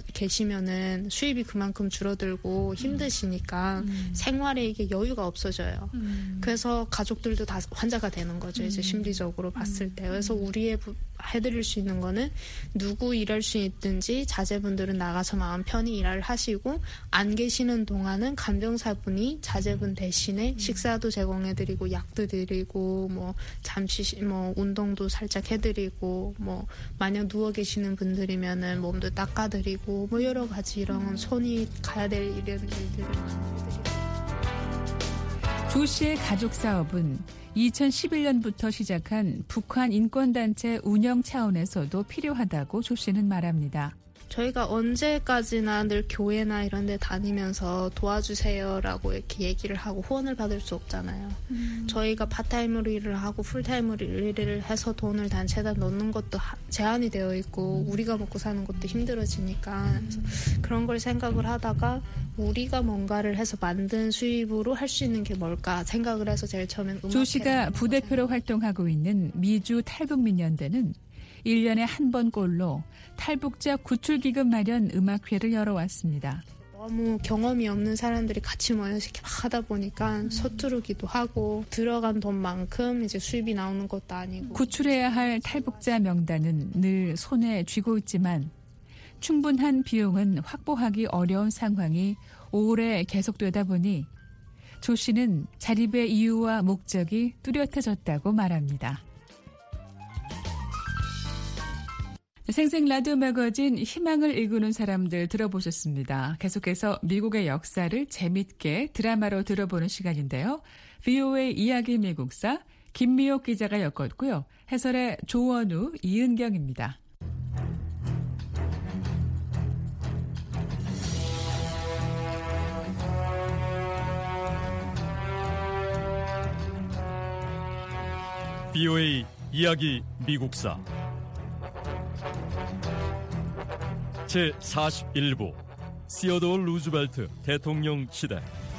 계시면은 수입이 그만큼 줄어들고 힘드시니까 생활에 이게 여유가 없어져요. 그래서 가족들도 다 환자가 되는 거죠. 이제 심리적으로 봤을 때. 그래서 우리의 해드릴 수 있는 거는 누구 일할 수 있든지 자제분들은 나가서 마음 편히 일을 하시고 안 계시는 동안은 간병사분이 자제분 대신에 식사도 제공해드리고 약도 드리고 뭐 잠시 뭐 운동도 살짝 해드리고 뭐 만약 누워 계시는 분들이면은 몸도 닦아드리고 뭐 여러 가지 이런 손이 가야 될 이런 일들을 해드리고. 조 씨의 가족 사업은 2011년부터 시작한 북한 인권단체 운영 차원에서도 필요하다고 조 씨는 말합니다. 저희가 언제까지나 늘 교회나 이런 데 다니면서 도와주세요라고 이렇게 얘기를 하고 후원을 받을 수 없잖아요. 저희가 파타임으로 일을 하고 풀타임으로 일을 해서 돈을 단체에다 넣는 것도 제한이 되어 있고 우리가 먹고 사는 것도 힘들어지니까 그런 걸 생각을 하다가 우리가 뭔가를 해서 만든 수입으로 할 수 있는 게 뭘까 생각을 해서 제일 처음엔 조 씨가 부대표로 활동하고 있는 미주 탈북민연대는 1년에 한 번꼴로 탈북자 구출기금 마련 음악회를 열어왔습니다. 너무 경험이 없는 사람들이 같이 모여서 이렇게 막 하다 보니까 서투르기도 하고 들어간 돈만큼 이제 수입이 나오는 것도 아니고. 구출해야 할 탈북자 명단은 늘 손에 쥐고 있지만 충분한 비용은 확보하기 어려운 상황이 오래 계속되다 보니 조 씨는 자립의 이유와 목적이 뚜렷해졌다고 말합니다. 생생 라디오 매거진 희망을 일구는 사람들 들어보셨습니다. 계속해서 미국의 역사를 재밌게 드라마로 들어보는 시간인데요. VOA 이야기 미국사 김미옥 기자가 엮었고요. 해설의 조원우, 이은경입니다. VOA 이야기 미국사 제41부 시어도어 루즈벨트 대통령 시대.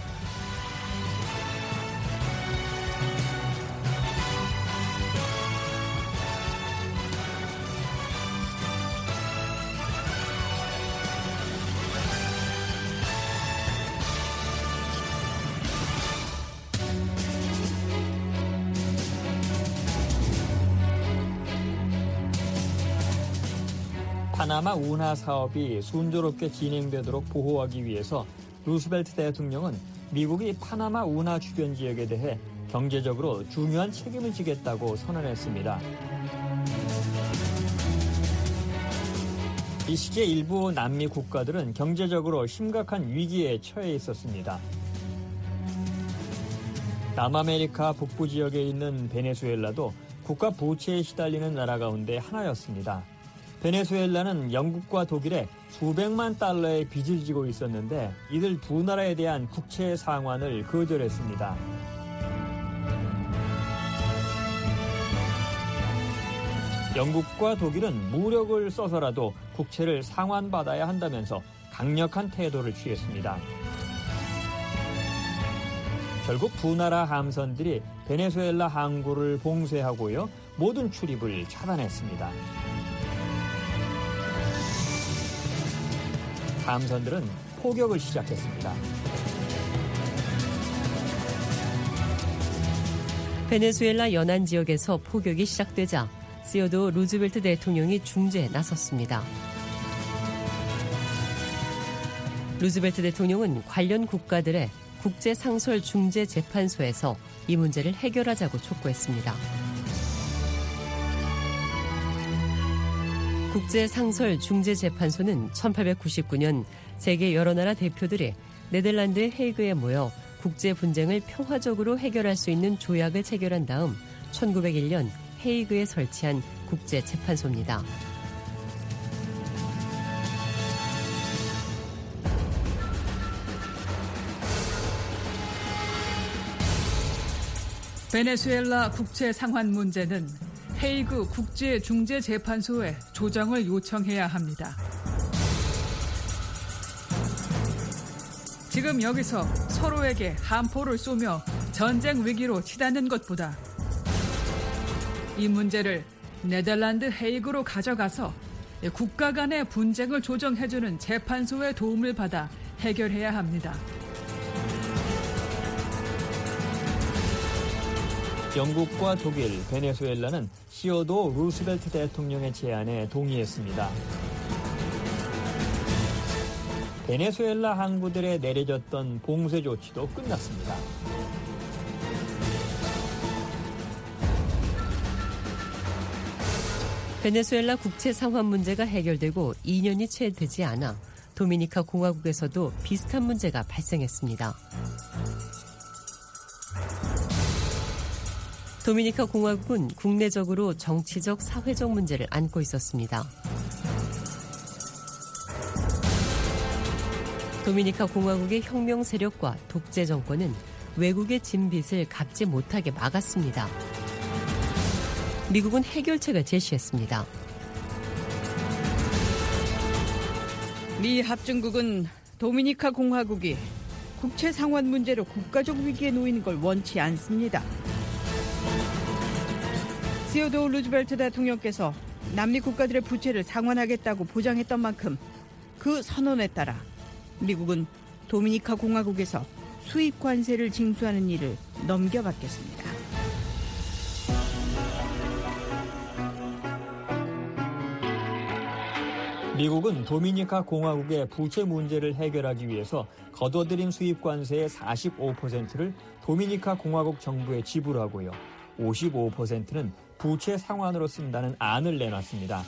파나마 운하 사업이 순조롭게 진행되도록 보호하기 위해서 루스벨트 대통령은 미국이 파나마 운하 주변 지역에 대해 경제적으로 중요한 책임을 지겠다고 선언했습니다. 이 시기에 일부 남미 국가들은 경제적으로 심각한 위기에 처해 있었습니다. 남아메리카 북부 지역에 있는 베네수엘라도 국가 부채에 시달리는 나라 가운데 하나였습니다. 베네수엘라는 영국과 독일에 수백만 달러의 빚을 지고 있었는데 이들 두 나라에 대한 국채 상환을 거절했습니다. 영국과 독일은 무력을 써서라도 국채를 상환받아야 한다면서 강력한 태도를 취했습니다. 결국 두 나라 함선들이 베네수엘라 항구를 봉쇄하고요, 모든 출입을 차단했습니다. 함선들은 포격을 시작했습니다. 베네수엘라 연안 지역에서 포격이 시작되자 시어도어 루즈벨트 대통령이 중재에 나섰습니다. 루즈벨트 대통령은 관련 국가들의 국제상설중재재판소에서 이 문제를 해결하자고 촉구했습니다. 국제상설중재재판소는 1899년 세계 여러 나라 대표들이 네덜란드 헤이그에 모여 국제 분쟁을 평화적으로 해결할 수 있는 조약을 체결한 다음 1901년 헤이그에 설치한 국제재판소입니다. 베네수엘라 국채 상환 문제는 헤이그 국제중재재판소에 조정을 요청해야 합니다. 지금 여기서 서로에게 함포를 쏘며 전쟁 위기로 치닫는 것보다 이 문제를 네덜란드 헤이그로 가져가서 국가 간의 분쟁을 조정해주는 재판소의 도움을 받아 해결해야 합니다. 영국과 독일, 베네수엘라는 시어도어 루스벨트 대통령의 제안에 동의했습니다. 베네수엘라 항구들에 내려졌던 봉쇄 조치도 끝났습니다. 베네수엘라 국채 상환 문제가 해결되고 2년이 채 되지 않아 도미니카 공화국에서도 비슷한 문제가 발생했습니다. 도미니카 공화국은 국내적으로 정치적, 사회적 문제를 안고 있었습니다. 도미니카 공화국의 혁명 세력과 독재 정권은 외국의 진빚을 갚지 못하게 막았습니다. 미국은 해결책을 제시했습니다. 미 합중국은 도미니카 공화국이 국채 상환 문제로 국가적 위기에 놓이는 걸 원치 않습니다. 시어도어 루즈벨트 대통령께서 남미 국가들의 부채를 상환하겠다고 보장했던 만큼 그 선언에 따라 미국은 도미니카 공화국에서 수입 관세를 징수하는 일을 넘겨받겠습니다. 미국은 도미니카 공화국의 부채 문제를 해결하기 위해서 거둬들인 수입 관세의 45%를 도미니카 공화국 정부에 지불하고요, 55%는 부채 상환으로 쓴다는 안을 내놨습니다.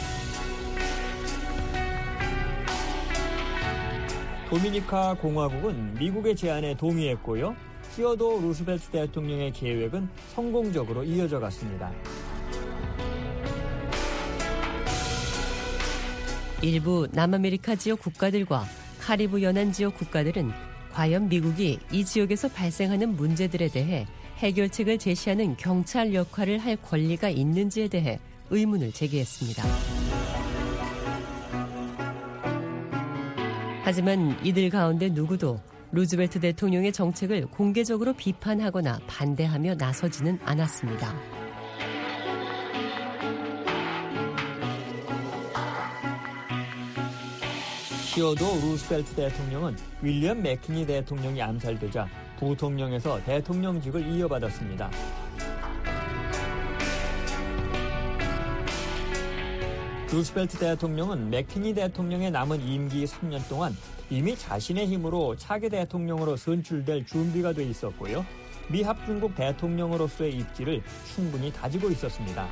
도미니카 공화국은 미국의 제안에 동의했고요, 시어도어 루스벨트 대통령의 계획은 성공적으로 이어져 갔습니다. 일부 남아메리카 지역 국가들과 카리브 연안 지역 국가들은 과연 미국이 이 지역에서 발생하는 문제들에 대해 해결책을 제시하는 경찰 역할을 할 권리가 있는지에 대해 의문을 제기했습니다. 하지만 이들 가운데 누구도 루즈벨트 대통령의 정책을 공개적으로 비판하거나 반대하며 나서지는 않았습니다. 시어도어 루스벨트 대통령은 윌리엄 맥키니 대통령이 암살되자 부통령에서 대통령직을 이어받았습니다. 루스벨트 대통령은 맥키니 대통령의 남은 임기 3년 동안 이미 자신의 힘으로 차기 대통령으로 선출될 준비가 돼 있었고요. 미합중국 대통령으로서의 입지를 충분히 다지고 있었습니다.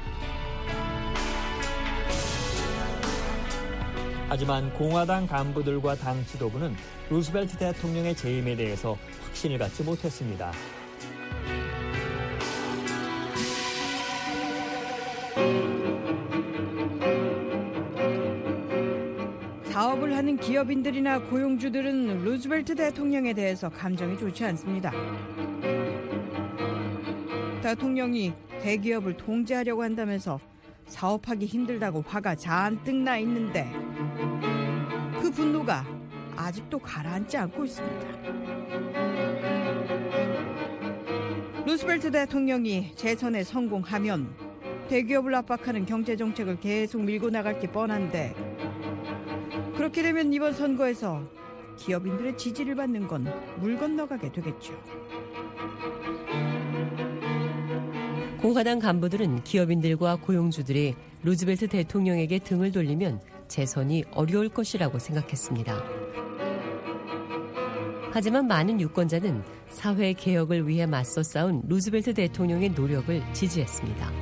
하지만 공화당 간부들과 당 지도부는 루스벨트 대통령의 재임에 대해서 확신을 갖지 못했습니다. 사업을 하는 기업인들이나 고용주들은 루즈벨트 대통령에 대해서 감정이 좋지 않습니다. 대통령이 대기업을 통제하려고 한다면서 사업하기 힘들다고 화가 잔뜩 나 있는데 그 분노가 아직도 가라앉지 않고 있습니다. 루스벨트 대통령이 재선에 성공하면 대기업을 압박하는 경제정책을 계속 밀고 나갈 게 뻔한데 그렇게 되면 이번 선거에서 기업인들의 지지를 받는 건 물 건너가게 되겠죠. 공화당 간부들은 기업인들과 고용주들이 루즈벨트 대통령에게 등을 돌리면 재선이 어려울 것이라고 생각했습니다. 하지만 많은 유권자는 사회 개혁을 위해 맞서 싸운 루즈벨트 대통령의 노력을 지지했습니다.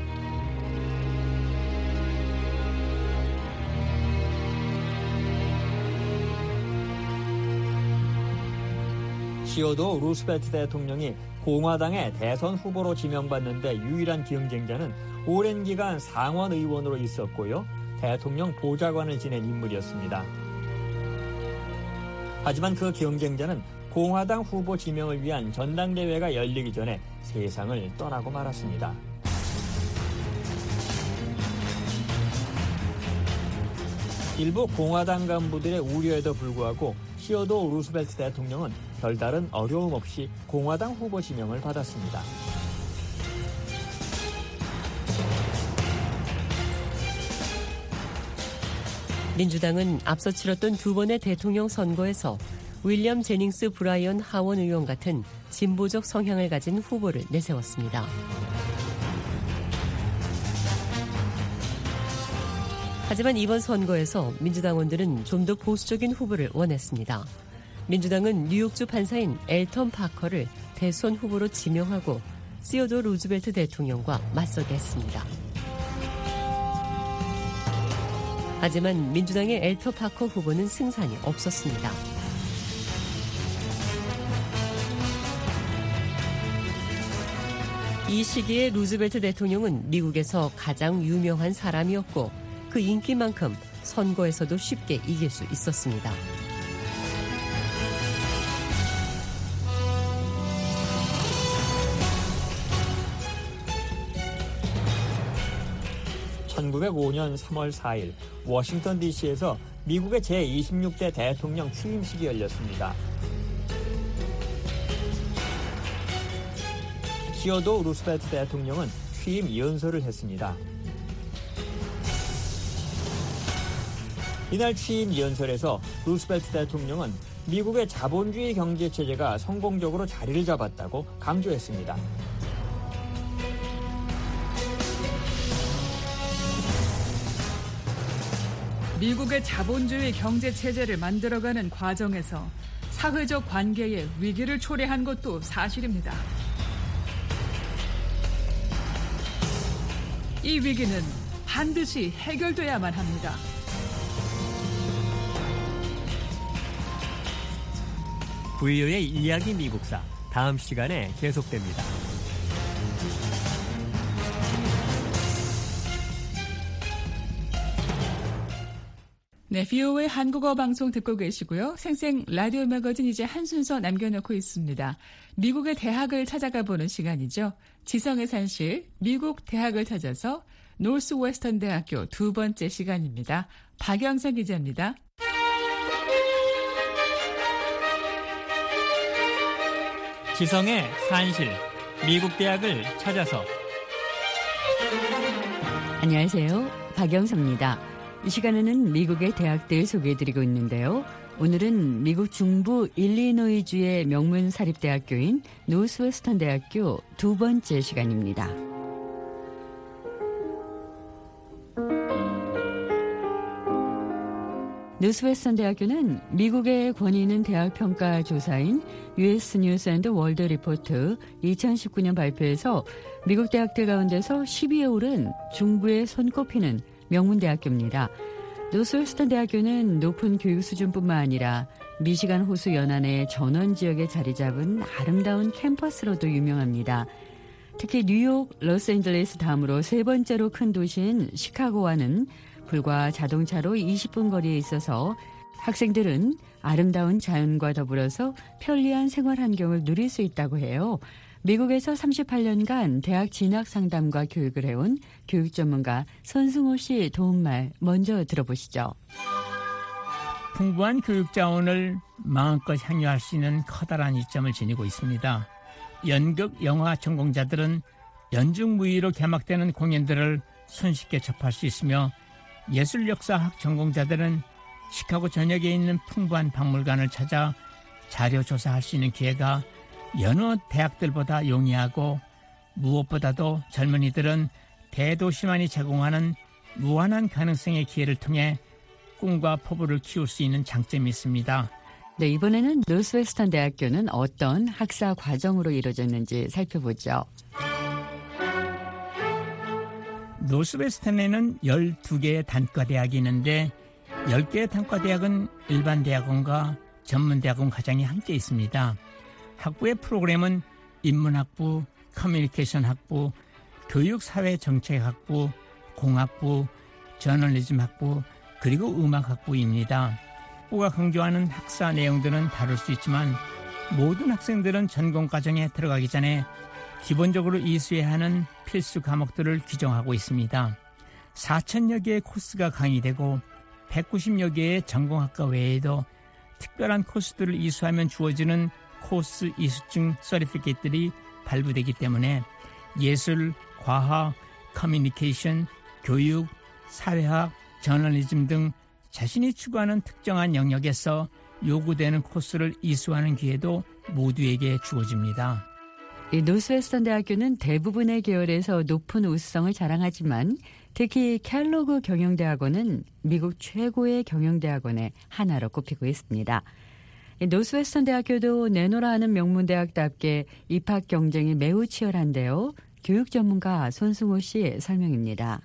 시어도어 루스벨트 대통령이 공화당의 대선 후보로 지명받는데 유일한 경쟁자는 오랜 기간 상원 의원으로 있었고요. 대통령 보좌관을 지낸 인물이었습니다. 하지만 그 경쟁자는 공화당 후보 지명을 위한 전당대회가 열리기 전에 세상을 떠나고 말았습니다. 일부 공화당 간부들의 우려에도 불구하고 시어도어 루스벨트 대통령은 별다른 어려움 없이 공화당 후보 지명을 받았습니다. 민주당은 앞서 치렀던 두 번의 대통령 선거에서 윌리엄 제닝스 브라이언 하원 의원 같은 진보적 성향을 가진 후보를 내세웠습니다. 하지만 이번 선거에서 민주당원들은 좀 더 보수적인 후보를 원했습니다. 민주당은 뉴욕주 판사인 엘턴 파커를 대선 후보로 지명하고 시어도어 루즈벨트 대통령과 맞서게 했습니다. 하지만 민주당의 엘턴 파커 후보는 승산이 없었습니다. 이 시기에 루즈벨트 대통령은 미국에서 가장 유명한 사람이었고 그 인기만큼 선거에서도 쉽게 이길 수 있었습니다. (1905년 3월 4일) 워싱턴 DC에서 미국의 제26대 대통령 취임식이 열렸습니다. 시어도어 루스벨트 대통령은 취임 연설을 했습니다. 이날 취임 연설에서 루스벨트 대통령은 미국의 자본주의 경제체제가 성공적으로 자리를 잡았다고 강조했습니다. 미국의 자본주의 경제체제를 만들어가는 과정에서 사회적 관계에 위기를 초래한 것도 사실입니다. 이 위기는 반드시 해결돼야만 합니다. VOA의 이야기 미국사, 다음 시간에 계속됩니다. 네, VOA 한국어 방송 듣고 계시고요. 생생 라디오 매거진 이제 한 순서 남겨놓고 있습니다. 미국의 대학을 찾아가 보는 시간이죠. 지성의 산실, 미국 대학을 찾아서 노스웨스턴 대학교 두 번째 시간입니다. 박영선 기자입니다. 지성의 산실, 미국 대학을 찾아서. 안녕하세요. 박영서입니다. 이 시간에는 미국의 대학들 소개해드리고 있는데요. 오늘은 미국 중부 일리노이주의 명문 사립대학교인 노스웨스턴 대학교 두 번째 시간입니다. 노스웨스턴 대학교는 미국의 권위 있는 대학 평가 조사인 US 뉴스 앤드 월드 리포트 2019년 발표에서 미국 대학들 가운데서 10위에 오른 중부에 손꼽히는 명문 대학교입니다. 노스웨스턴 대학교는 높은 교육 수준뿐만 아니라 미시간 호수 연안의 전원 지역에 자리 잡은 아름다운 캠퍼스로도 유명합니다. 특히 뉴욕, 로스앤젤레스 다음으로 세 번째로 큰 도시인 시카고와는 불과 자동차로 20분 거리에 있어서 학생들은 아름다운 자연과 더불어서 편리한 생활 환경을 누릴 수 있다고 해요. 미국에서 38년간 대학 진학 상담과 교육을 해온 교육 전문가 손승호 씨 도움말 먼저 들어보시죠. 풍부한 교육 자원을 마음껏 향유할 수 있는 커다란 이점을 지니고 있습니다. 연극, 영화 전공자들은 연중무휴로 개막되는 공연들을 손쉽게 접할 수 있으며 예술역사학 전공자들은 시카고 전역에 있는 풍부한 박물관을 찾아 자료 조사할 수 있는 기회가 여느 대학들보다 용이하고, 무엇보다도 젊은이들은 대도시만이 제공하는 무한한 가능성의 기회를 통해 꿈과 포부를 키울 수 있는 장점이 있습니다. 네, 이번에는 노스웨스턴 대학교는 어떤 학사 과정으로 이루어졌는지 살펴보죠. 노스웨스턴에는 12개의 단과대학이 있는데 10개의 단과대학은 일반 대학원과 전문대학원 과정이 함께 있습니다. 학부의 프로그램은 인문학부, 커뮤니케이션학부, 교육사회정책학부, 공학부, 저널리즘학부, 그리고 음악학부입니다. 학부가 강조하는 학사 내용들은 다를 수 있지만 모든 학생들은 전공과정에 들어가기 전에 기본적으로 이수해야 하는 필수 과목들을 규정하고 있습니다. 4,000여 개의 코스가 강의되고 190여 개의 전공학과 외에도 특별한 코스들을 이수하면 주어지는 코스 이수증 서티피케이트들이 발부되기 때문에 예술, 과학, 커뮤니케이션, 교육, 사회학, 저널리즘 등 자신이 추구하는 특정한 영역에서 요구되는 코스를 이수하는 기회도 모두에게 주어집니다. 노스웨스턴 대학교는 대부분의 계열에서 높은 우수성을 자랑하지만 특히 켈로그 경영대학원은 미국 최고의 경영대학원의 하나로 꼽히고 있습니다. 노스웨스턴 대학교도 내노라 하는 명문대학답게 입학 경쟁이 매우 치열한데요. 교육 전문가 손승호 씨 설명입니다.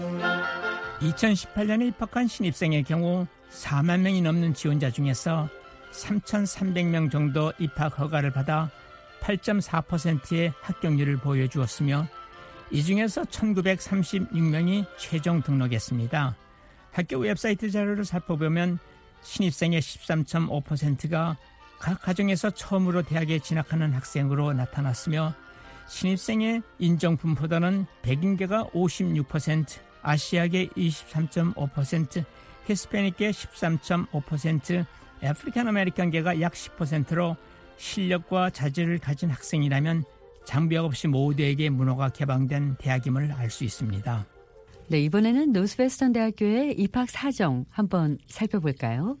2018년에 입학한 신입생의 경우 4만 명이 넘는 지원자 중에서 3,300명 정도 입학 허가를 받아 8.4%의 합격률을 보여주었으며 이 중에서 1,936명이 최종 등록했습니다. 학교 웹사이트 자료를 살펴보면 신입생의 13.5%가 각 가정에서 처음으로 대학에 진학하는 학생으로 나타났으며 신입생의 인정 분포도는 백인계가 56%, 아시아계 23.5%, 히스패닉계 13.5%, 아프리칸 아메리칸계가 약 10%로 실력과 자질을 가진 학생이라면 장벽 없이 모두에게 문호가 개방된 대학임을 알 수 있습니다. 네, 이번에는 노스웨스턴 대학교의 입학 사정 한번 살펴볼까요?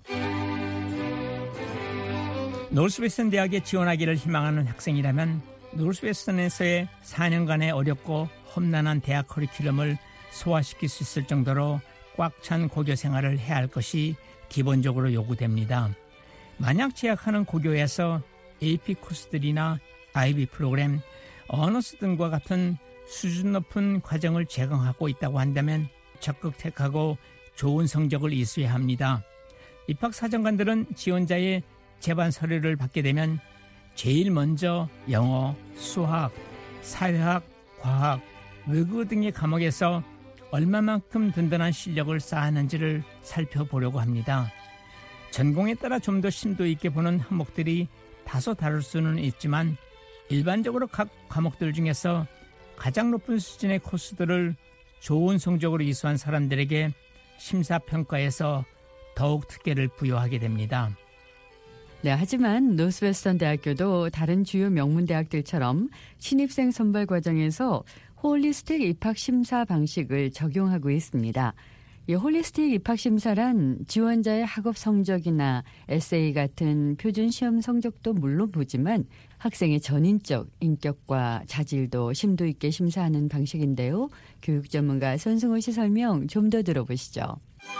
노스웨스턴 대학에 지원하기를 희망하는 학생이라면 노스웨스턴에서의 4년간의 어렵고 험난한 대학 커리큘럼을 소화시킬 수 있을 정도로 꽉 찬 고교 생활을 해야 할 것이 기본적으로 요구됩니다. 만약 재학하는 고교에서 AP 코스들이나 IB 프로그램, 어너스 등과 같은 수준 높은 과정을 제공하고 있다고 한다면 적극 택하고 좋은 성적을 이수해야 합니다. 입학사정관들은 지원자의 제반 서류를 받게 되면 제일 먼저 영어, 수학, 사회학, 과학, 외국어 등의 과목에서 얼마만큼 든든한 실력을 쌓았는지를 살펴보려고 합니다. 전공에 따라 좀 더 심도 있게 보는 항목들이 다소 다를 수는 있지만 일반적으로 각 과목들 중에서 가장 높은 수준의 코스들을 좋은 성적으로 이수한 사람들에게 심사평가에서 더욱 특혜를 부여하게 됩니다. 네, 하지만 노스웨스턴 대학교도 다른 주요 명문 대학들처럼 신입생 선발 과정에서 홀리스틱 입학 심사 방식을 적용하고 있습니다. 이 홀리스틱 입학 심사란 지원자의 학업 성적이나 에세이 같은 표준 시험 성적도 물론 보지만 학생의 전인적 인격과 자질도 심도 있게 심사하는 방식인데요. 교육 전문가 손승호 씨 설명 좀 더 들어보시죠.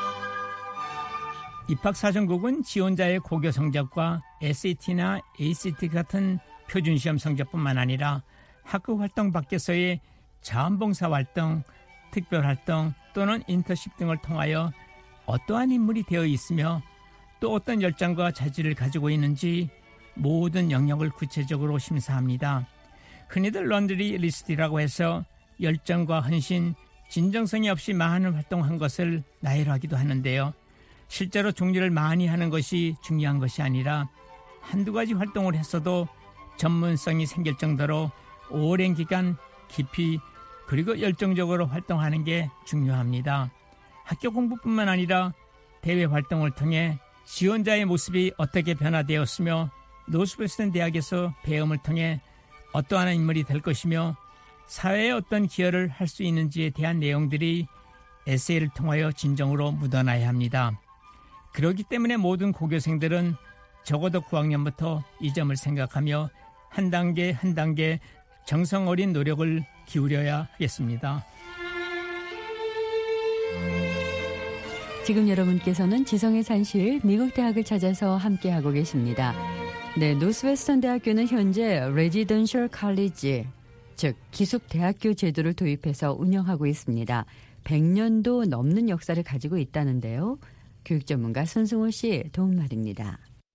입학사정국은 지원자의 고교 성적과 SAT나 ACT 같은 표준시험 성적뿐만 아니라 학교 활동 밖에서의 자원봉사활동, 특별활동 또는 인턴십 등을 통하여 어떠한 인물이 되어 있으며 또 어떤 열정과 자질을 가지고 있는지 모든 영역을 구체적으로 심사합니다. 흔히들 런드리 리스트라고 해서 열정과 헌신, 진정성이 없이 많은 활동한 것을 나열하기도 하는데요. 실제로 종류를 많이 하는 것이 중요한 것이 아니라 한두 가지 활동을 했어도 전문성이 생길 정도로 오랜 기간 깊이 그리고 열정적으로 활동하는 게 중요합니다. 학교 공부뿐만 아니라 대외 활동을 통해 지원자의 모습이 어떻게 변화되었으며 노스웨스턴 대학에서 배움을 통해 어떠한 인물이 될 것이며 사회에 어떤 기여를 할 수 있는지에 대한 내용들이 에세이를 통하여 진정으로 묻어나야 합니다. 그렇기 때문에 모든 고교생들은 적어도 9학년부터 이 점을 생각하며 한 단계 한 단계 정성 어린 노력을 기울여야 하겠습니다. 지금 여러분께서는 지성의 산실 미국 대학을 찾아서 함께하고 계십니다. 네, 노스웨스턴 대학교는 현재 레지던셜 칼리지, 즉 기숙 대학교 제도를 도입해서 운영하고 있습니다. 100년도 넘는 역사를 가지고 있다는데요. 교육 전문가 손승호 씨 도움 말입니다.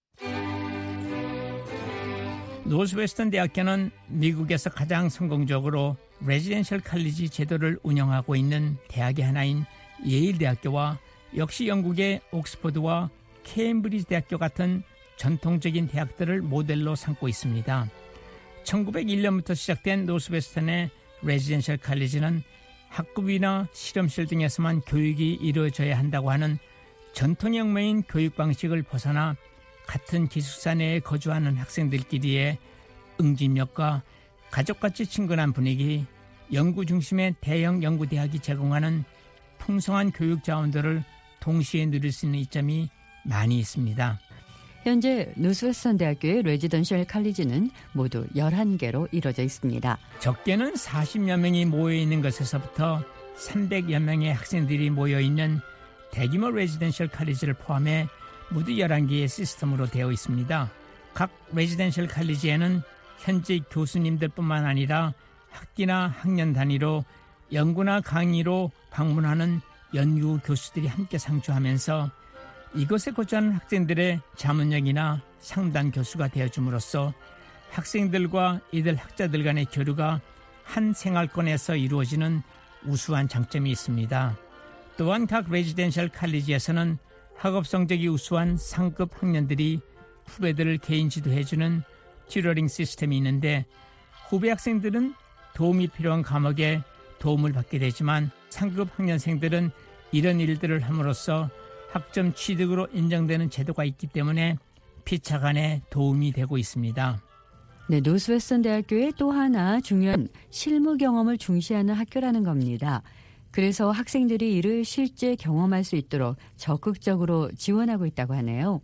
노스웨스턴 대학교는 미국에서 가장 성공적으로 레지던셜 칼리지 제도를 운영하고 있는 대학의 하나인 예일 대학교와 역시 영국의 옥스퍼드와 케임브리지 대학교 같은 전통적인 대학들을 모델로 삼고 있습니다. 1901년부터 시작된 노스웨스턴의 레지던셜 칼리지는 학급이나 실험실 등에서만 교육이 이루어져야 한다고 하는 전통형매인 교육 방식을 벗어나 같은 기숙사 내에 거주하는 학생들끼리의 응집력과 가족같이 친근한 분위기, 연구 중심의 대형 연구대학이 제공하는 풍성한 교육 자원들을 동시에 누릴 수 있는 이점이 많이 있습니다. 현재 노스웨스턴 대학교의 레지던셜 칼리지는 모두 11개로 이루어져 있습니다. 적게는 40여 명이 모여있는 것에서부터 300여 명의 학생들이 모여있는 대규모 레지던셜 칼리지를 포함해 모두 11개의 시스템으로 되어 있습니다. 각 레지던셜 칼리지에는 현직 교수님들뿐만 아니라 학기나 학년 단위로 연구나 강의로 방문하는 연구 교수들이 함께 상주하면서 이곳에 거주하는 학생들의 자문역이나 상담 교수가 되어줌으로써 학생들과 이들 학자들 간의 교류가 한 생활권에서 이루어지는 우수한 장점이 있습니다. 또한 각 레지던셜 칼리지에서는 학업 성적이 우수한 상급 학년들이 후배들을 개인 지도해주는 튜러링 시스템이 있는데 후배 학생들은 도움이 필요한 과목에 도움을 받게 되지만 상급 학년생들은 이런 일들을 함으로써 학점 취득으로 인정되는 제도가 있기 때문에 피차 간에 도움이 되고 있습니다. 네, 노스웨스턴 대학교의 또 하나 중요한 실무 경험을 중시하는 학교라는 겁니다. 그래서 학생들이 이를 실제 경험할 수 있도록 적극적으로 지원하고 있다고 하네요.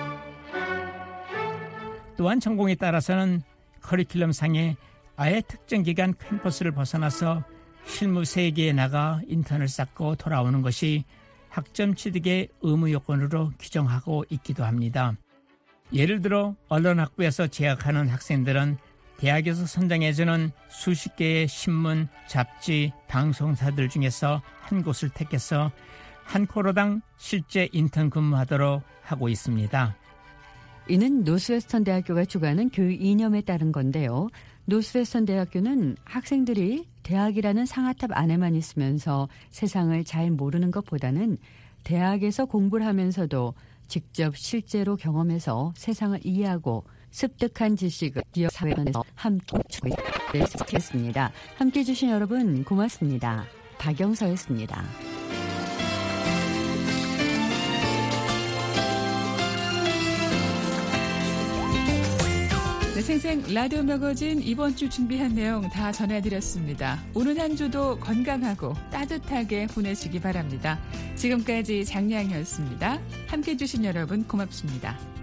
또한 전공에 따라서는 커리큘럼상에 아예 특정 기간 캠퍼스를 벗어나서 실무 세계에 나가 인턴을 쌓고 돌아오는 것이 학점 취득의 의무 요건으로 규정하고 있기도 합니다. 예를 들어 언론학부에서 재학하는 학생들은 대학에서 선정해주는 수십 개의 신문, 잡지, 방송사들 중에서 한 곳을 택해서 한 코로당 실제 인턴 근무하도록 하고 있습니다. 이는 노스웨스턴 대학교가 주관하는 교육 이념에 따른 건데요. 노스웨스턴 대학교는 학생들이 대학이라는 상아탑 안에만 있으면서 세상을 잘 모르는 것보다는 대학에서 공부를 하면서도 직접 실제로 경험해서 세상을 이해하고 습득한 지식을 기업 사회에서 함께 주겠습니다. 함께해 주신 여러분 고맙습니다. 박영서였습니다. 생생 라디오 매거진 이번 주 준비한 내용 다 전해드렸습니다. 오늘 한 주도 건강하고 따뜻하게 보내시기 바랍니다. 지금까지 장량이었습니다. 함께해 주신 여러분 고맙습니다.